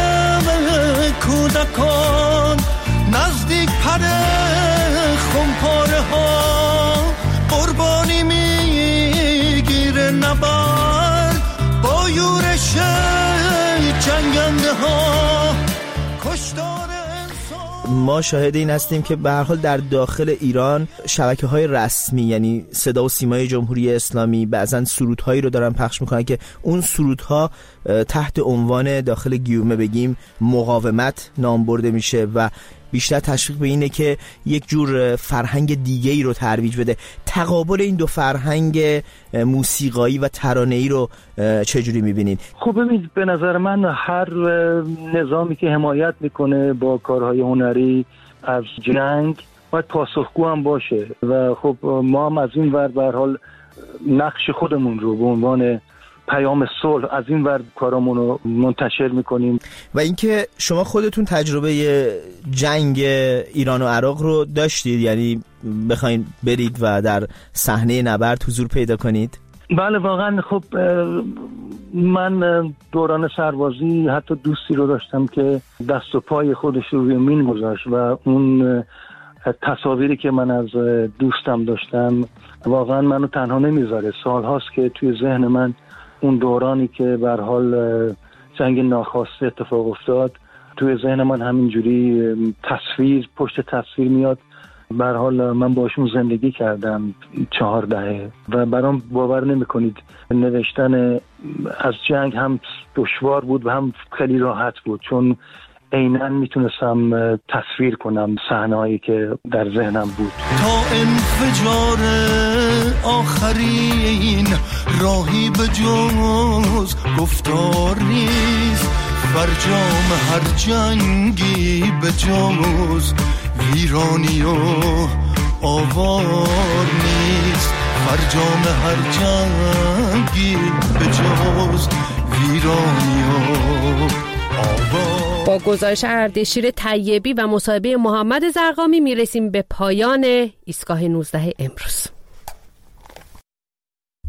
کودکان، نزدیک پره خمپاره ها، قربانی میگیره نبرد با یورش جنگنده ها، کشتار. ما شاهد این هستیم که به هر حال در داخل ایران شبکه‌های رسمی یعنی صدا و سیمای جمهوری اسلامی بعضن سرودهایی رو دارن پخش میکنن که اون سرودها تحت عنوان داخل گیومه بگیم مقاومت نام برده میشه و بیشتر تشویق به اینه که یک جور فرهنگ دیگه‌ای رو ترویج بده. تقابل این دو فرهنگ موسیقایی و ترانه‌ای رو چجوری می‌بینید؟ خب ببینید به نظر من هر نظامی که حمایت میکنه با کارهای هنری از جنگ باید پاسخگو هم باشه و خب ما هم از این ور به هر حال نقش خودمون رو به عنوان پیام صلح از این ور کارامون رو منتشر میکنیم. و اینکه شما خودتون تجربه جنگ ایران و عراق رو داشتید، یعنی بخواین برید و در صحنه نبرد حضور پیدا کنید؟ بله واقعا. خب من دوران سربازی حتی دوستی رو داشتم که دست و پای خودش رو روی مین گذاشت و اون تصاویری که من از دوستم داشتم واقعا منو تنها نمیذاره. سال هاست که توی ذهن من اون دورانی که به هر حال جنگ ناخواسته اتفاق افتاد توی ذهن من همینجوری تصویر پشت تصویر میاد. به هر حال من باشون زندگی کردم چهار دهه و برام باور نمی‌کنید نوشتن از جنگ هم دشوار بود و هم خیلی راحت بود، چون عیناً میتونستم تصویر کنم صحنه‌هایی که در ذهنم بود. تا انفجار آخرین راهی به جز گفتار نیست، فرجام هر جنگی به جز ویرانی و آوار نیست، فرجام هر جنگی به جز ویرانی و آوار. با گزارش اردشیر طیبی و مصاحبه محمد زرقامی میرسیم به پایان ایستگاه نوزده امروز.